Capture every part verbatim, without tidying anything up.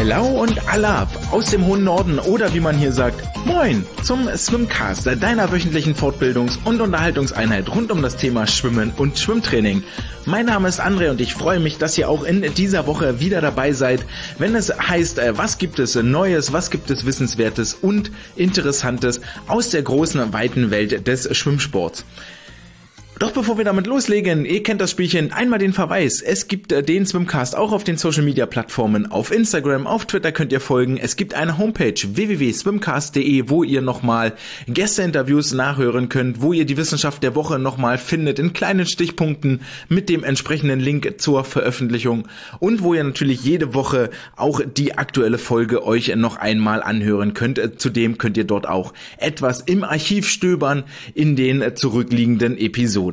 Hello und Alab aus dem hohen Norden oder wie man hier sagt, Moin zum Swimcast, deiner wöchentlichen Fortbildungs- und Unterhaltungseinheit rund um das Thema Schwimmen und Schwimmtraining. Mein Name ist André und ich freue mich, dass ihr auch in dieser Woche wieder dabei seid, wenn es heißt, was gibt es Neues, was gibt es Wissenswertes und Interessantes aus der großen, weiten Welt des Schwimmsports. Doch bevor wir damit loslegen, ihr kennt das Spielchen, einmal den Verweis. Es gibt den Swimcast auch auf den Social Media Plattformen, auf Instagram, auf Twitter könnt ihr folgen. Es gibt eine Homepage w w w punkt swimcast punkt de, wo ihr nochmal Gästeinterviews nachhören könnt, wo ihr die Wissenschaft der Woche nochmal findet in kleinen Stichpunkten mit dem entsprechenden Link zur Veröffentlichung und wo ihr natürlich jede Woche auch die aktuelle Folge euch noch einmal anhören könnt. Zudem könnt ihr dort auch etwas im Archiv stöbern in den zurückliegenden Episoden.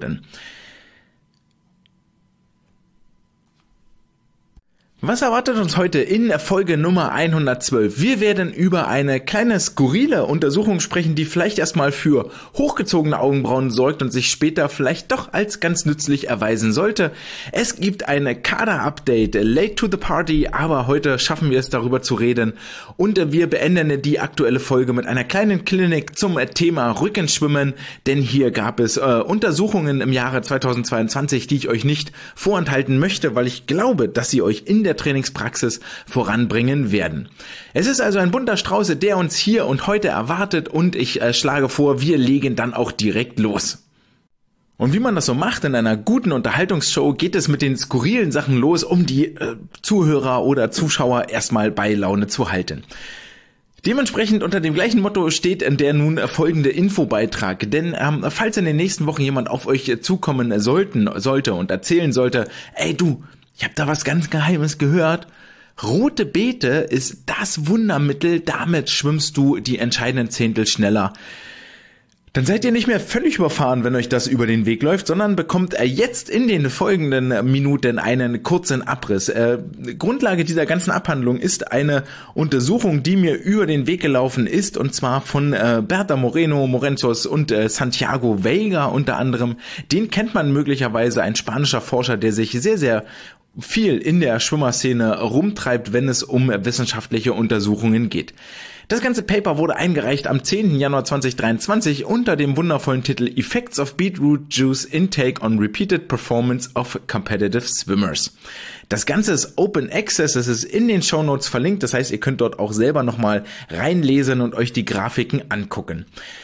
Was erwartet uns heute in Folge Nummer hundertzwölf? Wir werden über eine kleine skurrile Untersuchung sprechen, die vielleicht erstmal für hochgezogene Augenbrauen sorgt und sich später vielleicht doch als ganz nützlich erweisen sollte. Es gibt eine Kader-Update, late to the party, aber heute schaffen wir es, darüber zu reden. Und wir beenden die aktuelle Folge mit einer kleinen Klinik zum Thema Rückenschwimmen, denn hier gab es äh, Untersuchungen im Jahre zweitausendzweiundzwanzig, die ich euch nicht vorenthalten möchte, weil ich glaube, dass sie euch in der Trainingspraxis voranbringen werden. Es ist also ein bunter Strauß, der uns hier und heute erwartet und ich äh, schlage vor, wir legen dann auch direkt los. Und wie man das so macht in einer guten Unterhaltungsshow, geht es mit den skurrilen Sachen los, um die äh, Zuhörer oder Zuschauer erstmal bei Laune zu halten. Dementsprechend unter dem gleichen Motto steht der nun folgende Infobeitrag, denn ähm, falls in den nächsten Wochen jemand auf euch zukommen sollten, sollte und erzählen sollte, ey du, ich habe da was ganz Geheimes gehört. Rote Beete ist das Wundermittel, damit schwimmst du die entscheidenden Zehntel schneller. Dann seid ihr nicht mehr völlig überfahren, wenn euch das über den Weg läuft, sondern bekommt jetzt in den folgenden Minuten einen kurzen Abriss. Äh, Grundlage dieser ganzen Abhandlung ist eine Untersuchung, die mir über den Weg gelaufen ist, und zwar von äh, Berta Moreno Morenzos und äh, Santiago Veiga unter anderem. Den kennt man möglicherweise, ein spanischer Forscher, der sich sehr, sehr viel in der Schwimmerszene rumtreibt, wenn es um wissenschaftliche Untersuchungen geht. Das ganze Paper wurde eingereicht am zehnten Januar zweitausenddreiundzwanzig unter dem wundervollen Titel Effects of Beetroot Juice Intake on Repeated Performance of Competitive Swimmers. Das Ganze ist Open Access, es ist in den Shownotes verlinkt, das heißt, ihr könnt dort auch selber nochmal reinlesen und euch die Grafiken angucken.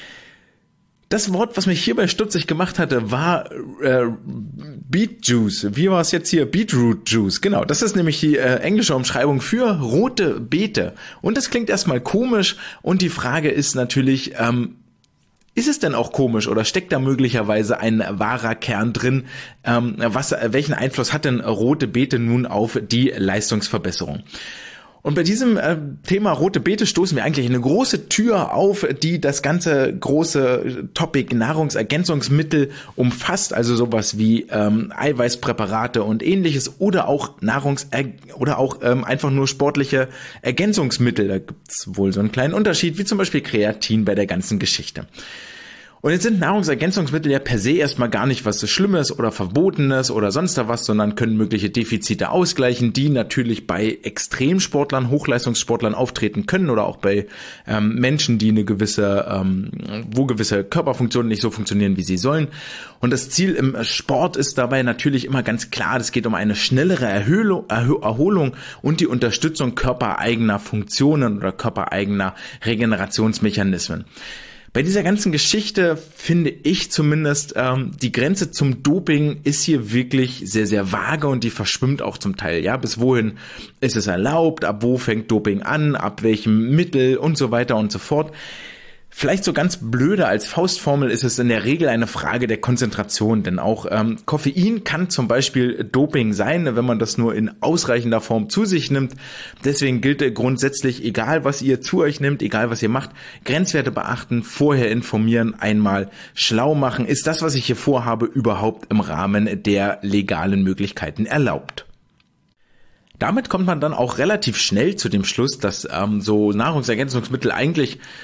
Das Wort, was mich hierbei stutzig gemacht hatte, war äh, Beet Juice. Wie war es jetzt hier? Beetroot Juice. Genau, das ist nämlich die äh, englische Umschreibung für rote Beete. Und das klingt erstmal komisch und die Frage ist natürlich, ähm, ist es denn auch komisch oder steckt da möglicherweise ein wahrer Kern drin? Ähm, was, welchen Einfluss hat denn rote Beete nun auf die Leistungsverbesserung? Und bei diesem äh, Thema rote Beete stoßen wir eigentlich eine große Tür auf, die das ganze große Topic Nahrungsergänzungsmittel umfasst, also sowas wie ähm, Eiweißpräparate und ähnliches oder auch Nahrungs- oder auch ähm, einfach nur sportliche Ergänzungsmittel. Da gibt's wohl so einen kleinen Unterschied, wie zum Beispiel Kreatin bei der ganzen Geschichte. Und jetzt sind Nahrungsergänzungsmittel ja per se erstmal gar nicht was Schlimmes oder Verbotenes oder sonst was, sondern können mögliche Defizite ausgleichen, die natürlich bei Extremsportlern, Hochleistungssportlern auftreten können oder auch bei ähm, Menschen, die eine gewisse, ähm, wo gewisse Körperfunktionen nicht so funktionieren, wie sie sollen. Und das Ziel im Sport ist dabei natürlich immer ganz klar, es geht um eine schnellere Erhöhlung, Erhö- Erholung und die Unterstützung körpereigener Funktionen oder körpereigener Regenerationsmechanismen. Bei dieser ganzen Geschichte finde ich zumindest, ähm, die Grenze zum Doping ist hier wirklich sehr, sehr vage und die verschwimmt auch zum Teil. Ja, bis wohin ist es erlaubt, ab wo fängt Doping an, ab welchem Mittel und so weiter und so fort. Vielleicht so ganz blöde als Faustformel ist es in der Regel eine Frage der Konzentration, denn auch ähm, Koffein kann zum Beispiel Doping sein, wenn man das nur in ausreichender Form zu sich nimmt. Deswegen gilt äh, grundsätzlich, egal was ihr zu euch nehmt, egal was ihr macht, Grenzwerte beachten, vorher informieren, einmal schlau machen. Ist das, was ich hier vorhabe, überhaupt im Rahmen der legalen Möglichkeiten erlaubt? Damit kommt man dann auch relativ schnell zu dem Schluss, dass ähm, so Nahrungsergänzungsmittel eigentlich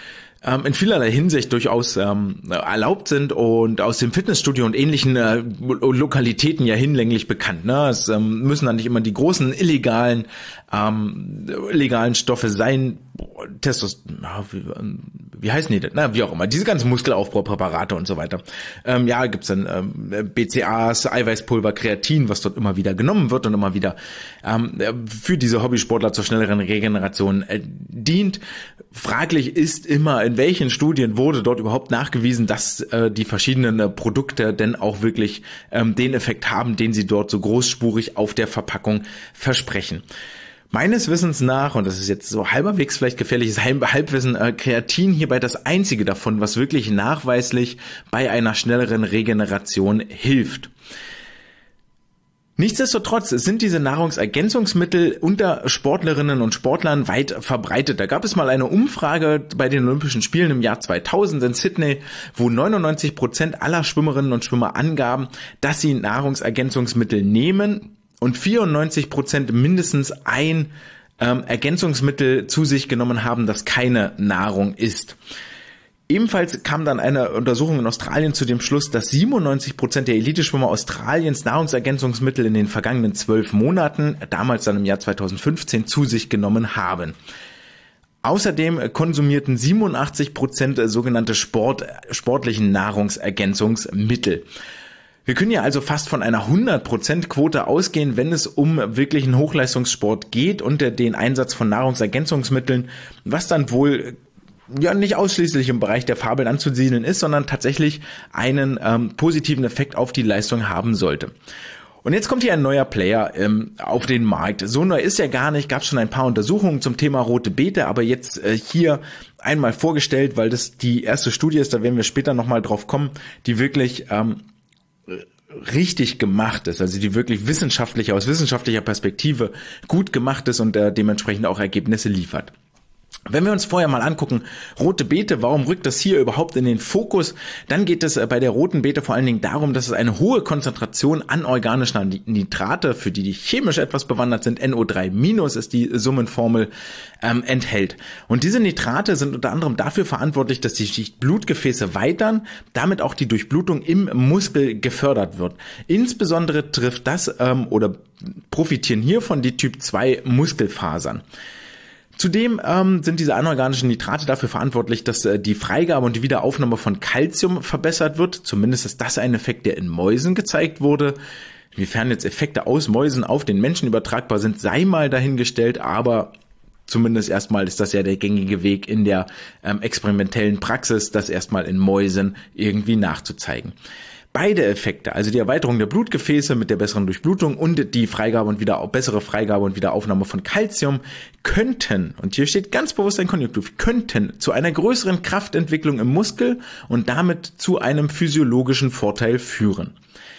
ähm, in vielerlei Hinsicht durchaus ähm, erlaubt sind und aus dem Fitnessstudio und ähnlichen äh, Lokalitäten ja hinlänglich bekannt. Ne? Es ähm, müssen dann nicht immer die großen illegalen ähm, legalen Stoffe sein, Testos, ja, wie, wie heißen die denn? Na, wie auch immer, diese ganzen Muskelaufbaupräparate und so weiter. Ähm, ja, gibt's dann ähm, B C A As, Eiweißpulver, Kreatin, was dort immer wieder genommen wird und immer wieder ähm, für diese Hobbysportler zur schnelleren Regeneration äh, dient. Fraglich ist immer, in welchen Studien wurde dort überhaupt nachgewiesen, dass äh, die verschiedenen äh, Produkte denn auch wirklich ähm, den Effekt haben, den sie dort so großspurig auf der Verpackung versprechen. Meines Wissens nach, und das ist jetzt so halberwegs vielleicht gefährliches Halbwissen, äh, Kreatin hierbei das einzige davon, was wirklich nachweislich bei einer schnelleren Regeneration hilft. Nichtsdestotrotz sind diese Nahrungsergänzungsmittel unter Sportlerinnen und Sportlern weit verbreitet. Da gab es mal eine Umfrage bei den Olympischen Spielen im Jahr zweitausend in Sydney, wo neunundneunzig Prozent aller Schwimmerinnen und Schwimmer angaben, dass sie Nahrungsergänzungsmittel nehmen und vierundneunzig Prozent mindestens ein ähm, Ergänzungsmittel zu sich genommen haben, das keine Nahrung ist. Ebenfalls kam dann eine Untersuchung in Australien zu dem Schluss, dass siebenundneunzig Prozent der Eliteschwimmer Australiens Nahrungsergänzungsmittel in den vergangenen zwölf Monaten, damals dann im Jahr zweitausendfünfzehn, zu sich genommen haben. Außerdem konsumierten siebenundachtzig Prozent sogenannte Sport, sportlichen Nahrungsergänzungsmittel. Wir können ja also fast von einer hundert Prozent Quote ausgehen, wenn es um wirklichen Hochleistungssport geht und den Einsatz von Nahrungsergänzungsmitteln, was dann wohl ja nicht ausschließlich im Bereich der Fabeln anzusiedeln ist, sondern tatsächlich einen ähm, positiven Effekt auf die Leistung haben sollte. Und jetzt kommt hier ein neuer Player ähm, auf den Markt. So neu ist er gar nicht, gab schon ein paar Untersuchungen zum Thema rote Beete, aber jetzt äh, hier einmal vorgestellt, weil das die erste Studie ist, da werden wir später nochmal drauf kommen, die wirklich ähm, richtig gemacht ist, also die wirklich wissenschaftlich, aus wissenschaftlicher Perspektive gut gemacht ist und äh, dementsprechend auch Ergebnisse liefert. Wenn wir uns vorher mal angucken, rote Beete, warum rückt das hier überhaupt in den Fokus? Dann geht es bei der roten Beete vor allen Dingen darum, dass es eine hohe Konzentration an organischen Nitrate, für die die chemisch etwas bewandert sind, N O drei minus ist die Summenformel, ähm, enthält. Und diese Nitrate sind unter anderem dafür verantwortlich, dass die Blutgefäße weitern, damit auch die Durchblutung im Muskel gefördert wird. Insbesondere trifft das ähm, oder profitieren hiervon die Typ zwei Muskelfasern. Zudem ähm, sind diese anorganischen Nitrate dafür verantwortlich, dass äh, die Freigabe und die Wiederaufnahme von Calcium verbessert wird. Zumindest ist das ein Effekt, der in Mäusen gezeigt wurde. Inwiefern jetzt Effekte aus Mäusen auf den Menschen übertragbar sind, sei mal dahingestellt, aber zumindest erstmal ist das ja der gängige Weg in der ähm, experimentellen Praxis, das erstmal in Mäusen irgendwie nachzuzeigen. Beide Effekte, also die Erweiterung der Blutgefäße mit der besseren Durchblutung und die Freigabe und wieder bessere Freigabe und Wiederaufnahme von Calcium, könnten, und hier steht ganz bewusst ein Konjunktiv, könnten zu einer größeren Kraftentwicklung im Muskel und damit zu einem physiologischen Vorteil führen.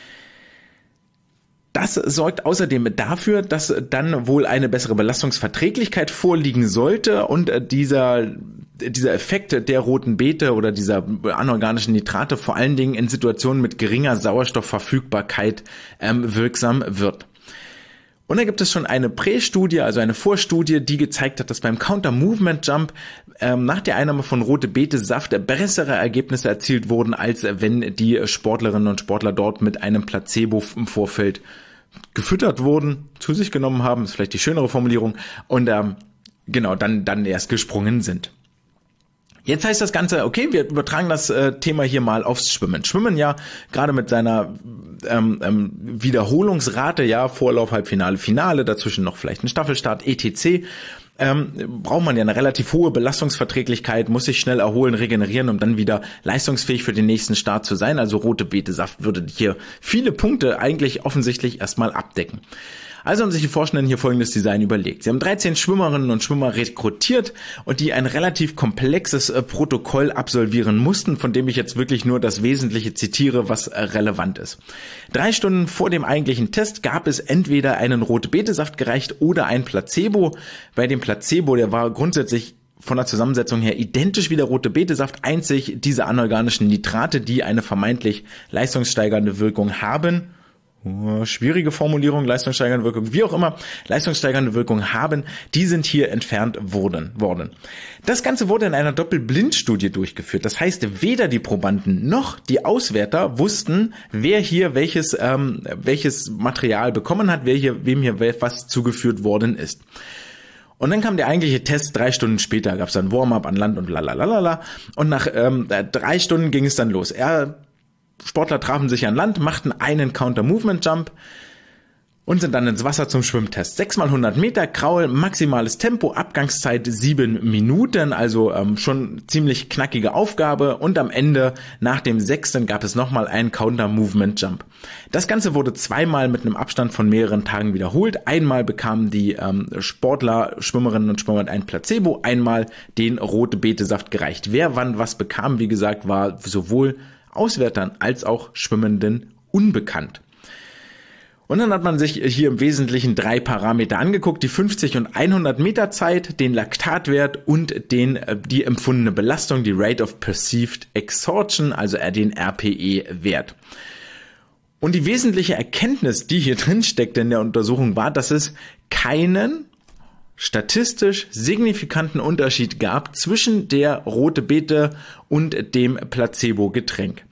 Das sorgt außerdem dafür, dass dann wohl eine bessere Belastungsverträglichkeit vorliegen sollte und dieser dieser Effekt der roten Beete oder dieser anorganischen Nitrate vor allen Dingen in Situationen mit geringer Sauerstoffverfügbarkeit ähm, wirksam wird. Und da gibt es schon eine Prästudie, also eine Vorstudie, die gezeigt hat, dass beim Counter-Movement-Jump ähm, nach der Einnahme von rote-Beete-Saft bessere Ergebnisse erzielt wurden, als wenn die Sportlerinnen und Sportler dort mit einem Placebo im Vorfeld gefüttert wurden, zu sich genommen haben, ist vielleicht die schönere Formulierung, und ähm, genau, dann, dann erst gesprungen sind. Jetzt heißt das Ganze, okay, wir übertragen das äh, Thema hier mal aufs Schwimmen. Schwimmen ja gerade mit seiner ähm, ähm, Wiederholungsrate, ja, Vorlauf, Halbfinale, Finale, dazwischen noch vielleicht ein Staffelstart, et cetera, ähm, braucht man ja eine relativ hohe Belastungsverträglichkeit, muss sich schnell erholen, regenerieren, um dann wieder leistungsfähig für den nächsten Start zu sein. Also rote Beete-Saft würde hier viele Punkte eigentlich offensichtlich erstmal abdecken. Also haben sich die Forschenden hier folgendes Design überlegt. Sie haben dreizehn Schwimmerinnen und Schwimmer rekrutiert und die ein relativ komplexes äh, Protokoll absolvieren mussten, von dem ich jetzt wirklich nur das Wesentliche zitiere, was äh, relevant ist. Drei Stunden vor dem eigentlichen Test gab es entweder einen Rote-Beete-Saft gereicht oder ein Placebo. Bei dem Placebo, der war grundsätzlich von der Zusammensetzung her identisch wie der Rote-Beete-Saft, einzig diese anorganischen Nitrate, die eine vermeintlich leistungssteigernde Wirkung haben, schwierige Formulierung, leistungssteigernde Wirkung, wie auch immer, leistungssteigernde Wirkung haben, die sind hier entfernt worden, worden. Das Ganze wurde in einer Doppelblindstudie durchgeführt. Das heißt, weder die Probanden noch die Auswerter wussten, wer hier welches, ähm, welches Material bekommen hat, wer hier, wem hier was zugeführt worden ist. Und dann kam der eigentliche Test, drei Stunden später gab es dann Warm-up an Land und lalalala. Und nach ähm, drei Stunden ging es dann los. Er Sportler trafen sich an Land, machten einen Counter-Movement-Jump und sind dann ins Wasser zum Schwimmtest. sechs mal hundert Meter, Kraul, maximales Tempo, Abgangszeit sieben Minuten, also ähm, schon ziemlich knackige Aufgabe. Und am Ende, nach dem sechsten, gab es nochmal einen Counter-Movement-Jump. Das Ganze wurde zweimal mit einem Abstand von mehreren Tagen wiederholt. Einmal bekamen die ähm, Sportler, Schwimmerinnen und Schwimmer ein Placebo, einmal den Rote-Beete-Saft gereicht. Wer wann was bekam, wie gesagt, war sowohl Auswertern als auch Schwimmenden unbekannt. Und dann hat man sich hier im Wesentlichen drei Parameter angeguckt, die fünfzig und hundert Meter Zeit, den Laktatwert und den, die empfundene Belastung, die Rate of Perceived Exhaustion, also den R P E-Wert. Und die wesentliche Erkenntnis, die hier drin steckte in der Untersuchung, war, dass es keinen statistisch signifikanten Unterschied gab zwischen der Rote Beete und dem Placebo-Getränk.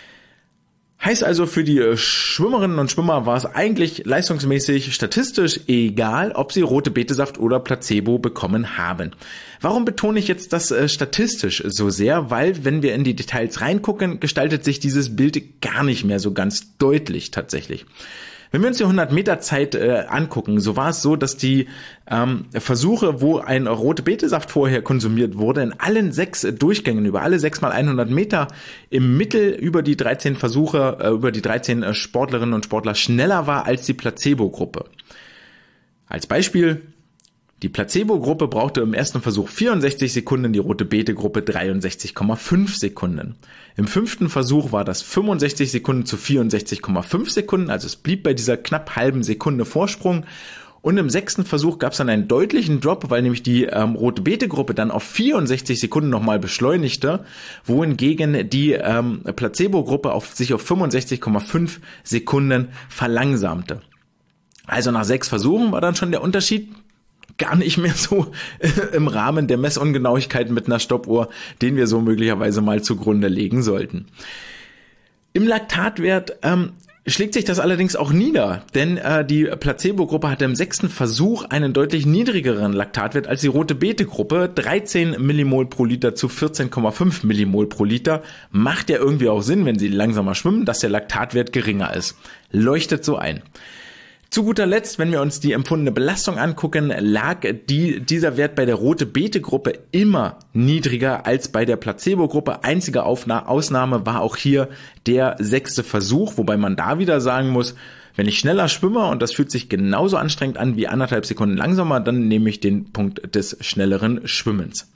Heißt also, für die Schwimmerinnen und Schwimmer war es eigentlich leistungsmäßig statistisch egal, ob sie Rote Beete-Saft oder Placebo bekommen haben. Warum betone ich jetzt das äh, statistisch so sehr? Weil, wenn wir in die Details reingucken, gestaltet sich dieses Bild gar nicht mehr so ganz deutlich tatsächlich. Wenn wir uns die hundert Meter Zeit äh, angucken, so war es so, dass die ähm, Versuche, wo ein Rote Beete-Saft vorher konsumiert wurde, in allen sechs Durchgängen, über alle sechs mal hundert Meter, im Mittel über die dreizehn Versuche, äh, über die dreizehn äh, Sportlerinnen und Sportler schneller war als die Placebo-Gruppe. Als Beispiel: Die Placebo-Gruppe brauchte im ersten Versuch vierundsechzig Sekunden, die Rote Beete-Gruppe dreiundsechzig Komma fünf Sekunden. Im fünften Versuch war das fünfundsechzig Sekunden zu vierundsechzig Komma fünf Sekunden, also es blieb bei dieser knapp halben Sekunde Vorsprung. Und im sechsten Versuch gab es dann einen deutlichen Drop, weil nämlich die ähm, Rote Beete-Gruppe dann auf vierundsechzig Sekunden nochmal beschleunigte, wohingegen die ähm, Placebo-Gruppe auf, sich auf fünfundsechzig Komma fünf Sekunden verlangsamte. Also nach sechs Versuchen war dann schon der Unterschied gar nicht mehr so im Rahmen der Messungenauigkeiten mit einer Stoppuhr, den wir so möglicherweise mal zugrunde legen sollten. Im Laktatwert ähm, schlägt sich das allerdings auch nieder, denn äh, die Placebo-Gruppe hatte im sechsten Versuch einen deutlich niedrigeren Laktatwert als die Rote Beete-Gruppe, dreizehn Millimol pro Liter zu vierzehn Komma fünf Millimol pro Liter. Macht ja irgendwie auch Sinn, wenn sie langsamer schwimmen, dass der Laktatwert geringer ist. Leuchtet so ein. Zu guter Letzt, wenn wir uns die empfundene Belastung angucken, lag die, dieser Wert bei der Rote Beete-Gruppe immer niedriger als bei der Placebo-Gruppe. Einzige Aufna- Ausnahme war auch hier der sechste Versuch, wobei man da wieder sagen muss, wenn ich schneller schwimme und das fühlt sich genauso anstrengend an wie anderthalb Sekunden langsamer, dann nehme ich den Punkt des schnelleren Schwimmens.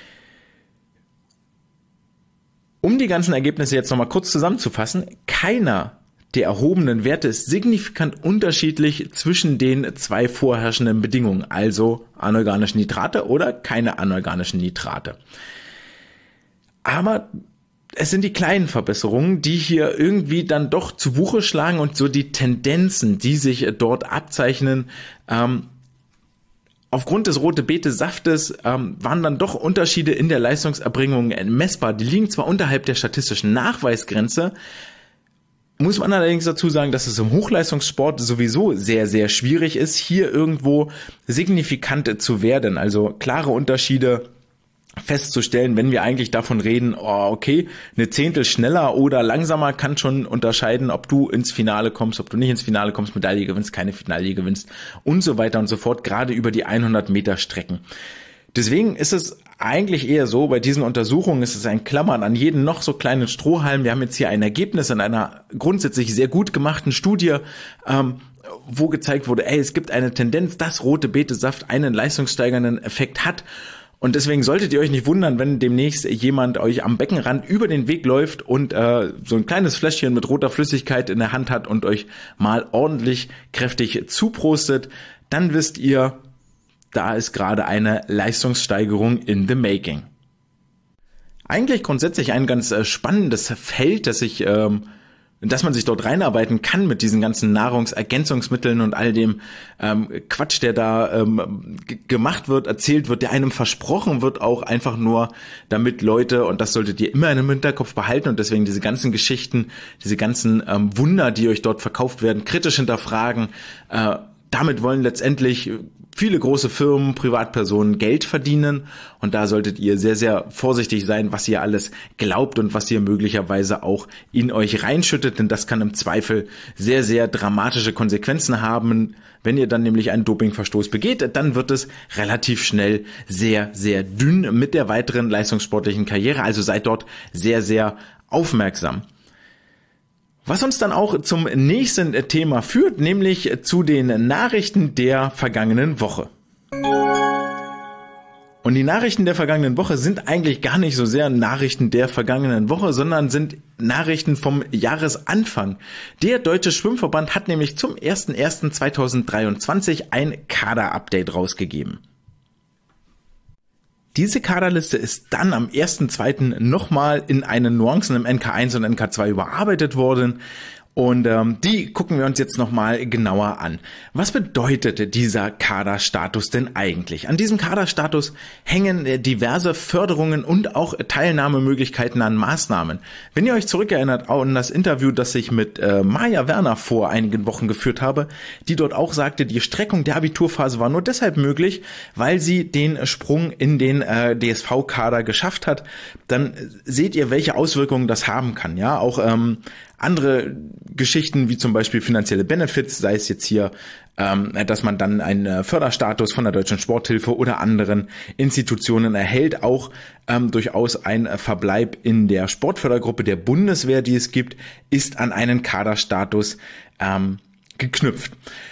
Um die ganzen Ergebnisse jetzt nochmal kurz zusammenzufassen: Keiner der erhobenen Werte ist signifikant unterschiedlich zwischen den zwei vorherrschenden Bedingungen, also anorganische Nitrate oder keine anorganischen Nitrate. Aber es sind die kleinen Verbesserungen, die hier irgendwie dann doch zu Buche schlagen und so die Tendenzen, die sich dort abzeichnen, ähm, aufgrund des Rote Beete-Saftes ähm, waren dann doch Unterschiede in der Leistungserbringung messbar. Die liegen zwar unterhalb der statistischen Nachweisgrenze, muss man allerdings dazu sagen, dass es im Hochleistungssport sowieso sehr, sehr schwierig ist, hier irgendwo signifikant zu werden. Also klare Unterschiede festzustellen, wenn wir eigentlich davon reden, oh, okay, eine Zehntel schneller oder langsamer kann schon unterscheiden, ob du ins Finale kommst, ob du nicht ins Finale kommst, Medaille gewinnst, keine Medaille gewinnst und so weiter und so fort, gerade über die hundert Meter Strecken. Deswegen ist es eigentlich eher so, bei diesen Untersuchungen ist es ein Klammern an jeden noch so kleinen Strohhalm. Wir haben jetzt hier ein Ergebnis in einer grundsätzlich sehr gut gemachten Studie, ähm, wo gezeigt wurde, ey, es gibt eine Tendenz, dass Rote Beete-Saft einen leistungssteigernden Effekt hat. Und deswegen solltet ihr euch nicht wundern, wenn demnächst jemand euch am Beckenrand über den Weg läuft und äh, so ein kleines Fläschchen mit roter Flüssigkeit in der Hand hat und euch mal ordentlich kräftig zuprostet. Dann wisst ihr, da ist gerade eine Leistungssteigerung in the making. Eigentlich grundsätzlich ein ganz äh, spannendes Feld, das sich ähm, dass man sich dort reinarbeiten kann mit diesen ganzen Nahrungsergänzungsmitteln und all dem ähm, Quatsch, der da ähm, g- gemacht wird, erzählt wird, der einem versprochen wird, auch einfach nur, damit Leute, und das solltet ihr immer in im Hinterkopf behalten und deswegen diese ganzen Geschichten, diese ganzen ähm, Wunder, die euch dort verkauft werden, kritisch hinterfragen. Äh, damit wollen letztendlich viele große Firmen, Privatpersonen Geld verdienen und da solltet ihr sehr, sehr vorsichtig sein, was ihr alles glaubt und was ihr möglicherweise auch in euch reinschüttet, denn das kann im Zweifel sehr, sehr dramatische Konsequenzen haben. Wenn ihr dann nämlich einen Dopingverstoß begeht, dann wird es relativ schnell sehr, sehr dünn mit der weiteren leistungssportlichen Karriere, also seid dort sehr, sehr aufmerksam. Was uns dann auch zum nächsten Thema führt, nämlich zu den Nachrichten der vergangenen Woche. Und die Nachrichten der vergangenen Woche sind eigentlich gar nicht so sehr Nachrichten der vergangenen Woche, sondern sind Nachrichten vom Jahresanfang. Der Deutsche Schwimmverband hat nämlich zum ersten ersten zweitausenddreiundzwanzig ein Kader-Update rausgegeben. Diese Kaderliste ist dann am ersten zweiten nochmal in einen Nuancen im N K eins und N K zwei überarbeitet worden. Und ähm, die gucken wir uns jetzt nochmal genauer an. Was bedeutet dieser Kaderstatus denn eigentlich? An diesem Kaderstatus hängen äh, diverse Förderungen und auch Teilnahmemöglichkeiten an Maßnahmen. Wenn ihr euch zurückerinnert an das Interview, das ich mit äh, Maja Werner vor einigen Wochen geführt habe, die dort auch sagte, die Streckung der Abiturphase war nur deshalb möglich, weil sie den Sprung in den äh, D S V-Kader geschafft hat, dann seht ihr, welche Auswirkungen das haben kann. Ja, auch ähm, andere Geschichten wie zum Beispiel finanzielle Benefits, sei es jetzt hier, ähm, dass man dann einen Förderstatus von der Deutschen Sporthilfe oder anderen Institutionen erhält, auch ähm, durchaus ein Verbleib in der Sportfördergruppe der Bundeswehr, die es gibt, ist an einen Kaderstatus ähm, geknüpft.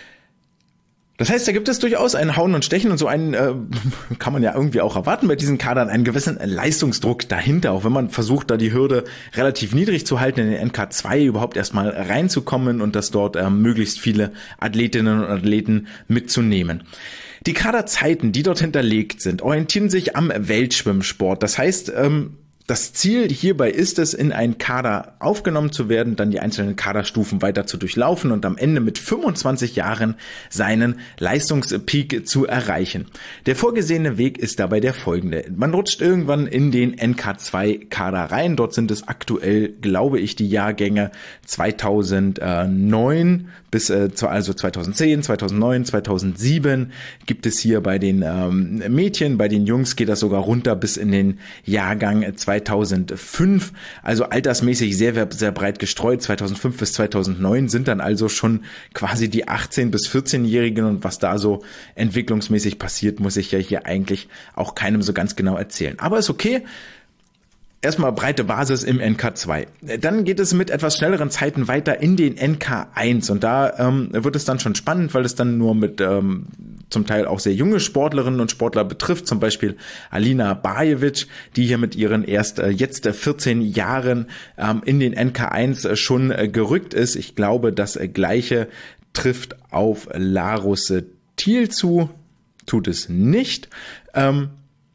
Das heißt, da gibt es durchaus ein Hauen und Stechen und so einen äh, kann man ja irgendwie auch erwarten bei diesen Kadern, einen gewissen Leistungsdruck dahinter, auch wenn man versucht, da die Hürde relativ niedrig zu halten, in den N K zwei überhaupt erstmal reinzukommen und dass dort äh, möglichst viele Athletinnen und Athleten mitzunehmen. Die Kaderzeiten, die dort hinterlegt sind, orientieren sich am Weltschwimmsport. Das heißt, ähm, das Ziel hierbei ist es, in einen Kader aufgenommen zu werden, dann die einzelnen Kaderstufen weiter zu durchlaufen und am Ende mit fünfundzwanzig Jahren seinen Leistungspeak zu erreichen. Der vorgesehene Weg ist dabei der folgende. Man rutscht irgendwann in den N K zwei Kader rein. Dort sind es aktuell, glaube ich, die Jahrgänge zweitausendneun bis äh, also zweitausendzehn, zweitausendneun, zweitausendsieben gibt es hier bei den ähm, Mädchen, bei den Jungs geht das sogar runter bis in den Jahrgang zweitausendfünf, also altersmäßig sehr, sehr breit gestreut. zweitausendfünf bis zweitausendneun sind dann also schon quasi die achtzehn- bis vierzehnjährigen und was da so entwicklungsmäßig passiert, muss ich ja hier eigentlich auch keinem so ganz genau erzählen. Aber ist okay. Erstmal breite Basis im N K zwei. Dann geht es mit etwas schnelleren Zeiten weiter in den N K eins und da ähm, wird es dann schon spannend, weil es dann nur mit ähm, zum Teil auch sehr junge Sportlerinnen und Sportler betrifft, zum Beispiel Alina Bajevic, die hier mit ihren erst äh, jetzt äh, vierzehn Jahren ähm, in den N K eins äh, schon äh, gerückt ist. Ich glaube, das äh, Gleiche trifft auf Larus äh, Thiel zu, tut es nicht. Ähm,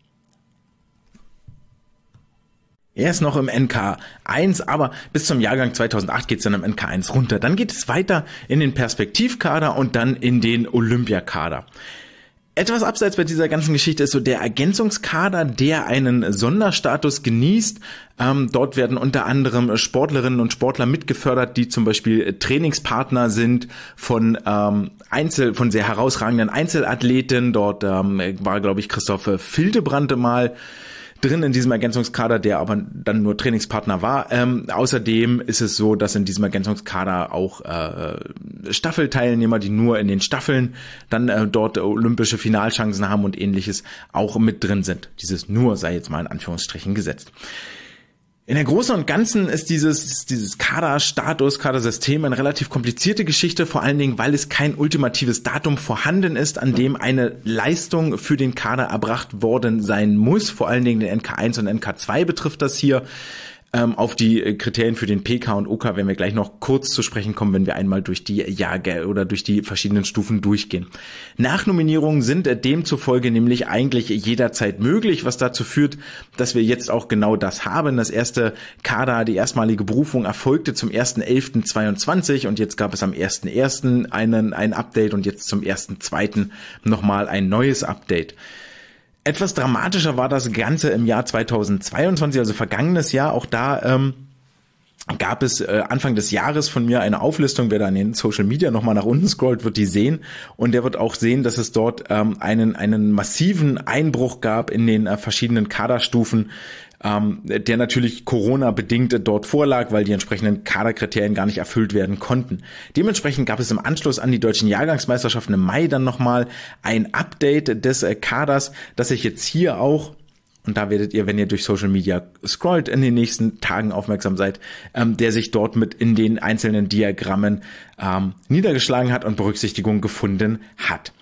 Er ist noch im N K eins, aber bis zum Jahrgang zweitausendacht geht es dann im N K eins runter. Dann geht es weiter in den Perspektivkader und dann in den Olympiakader. Etwas abseits bei dieser ganzen Geschichte ist so der Ergänzungskader, der einen Sonderstatus genießt. Ähm, dort werden unter anderem Sportlerinnen und Sportler mitgefördert, die zum Beispiel Trainingspartner sind von ähm, Einzel, von sehr herausragenden Einzelathleten. Dort ähm, war, glaube ich, Christoph Fildebrand mal drin in diesem Ergänzungskader, der aber dann nur Trainingspartner war. Ähm, außerdem ist es so, dass in diesem Ergänzungskader auch äh, Staffelteilnehmer, die nur in den Staffeln dann äh, dort olympische Finalchancen haben und ähnliches auch mit drin sind. Dieses nur sei jetzt mal in Anführungsstrichen gesetzt. In der Großen und Ganzen ist dieses, dieses Kaderstatus, Kadersystem eine relativ komplizierte Geschichte, vor allen Dingen, weil es kein ultimatives Datum vorhanden ist, an dem eine Leistung für den Kader erbracht worden sein muss. Vor allen Dingen den N K eins und N K zwei betrifft das hier. Ähm, auf die äh, Kriterien für den P K und O K werden wir gleich noch kurz zu sprechen kommen, wenn wir einmal durch die Jahrgänge oder durch die verschiedenen Stufen durchgehen. Nachnominierungen sind äh, demzufolge nämlich eigentlich jederzeit möglich, was dazu führt, dass wir jetzt auch genau das haben. Das erste Kader, die erstmalige Berufung erfolgte zum ersten elften zweiundzwanzig und jetzt gab es am ersten ersten einen ein Update und jetzt zum ersten zweiten nochmal ein neues Update. Etwas dramatischer war das Ganze im Jahr zweitausendzweiundzwanzig, also vergangenes Jahr. Auch da ähm, gab es äh, Anfang des Jahres von mir eine Auflistung. Wer da in den Social Media nochmal nach unten scrollt, wird die sehen. Und der wird auch sehen, dass es dort ähm, einen einen massiven Einbruch gab in den äh, verschiedenen Kaderstufen, ähm, der natürlich Corona-bedingt dort vorlag, weil die entsprechenden Kaderkriterien gar nicht erfüllt werden konnten. Dementsprechend gab es im Anschluss an die deutschen Jahrgangsmeisterschaften im Mai dann nochmal ein Update des äh, Kaders, das ich jetzt hier auch, und da werdet ihr, wenn ihr durch Social Media scrollt, in den nächsten Tagen aufmerksam seid, ähm, der sich dort mit in den einzelnen Diagrammen ähm, niedergeschlagen hat und Berücksichtigung gefunden hat.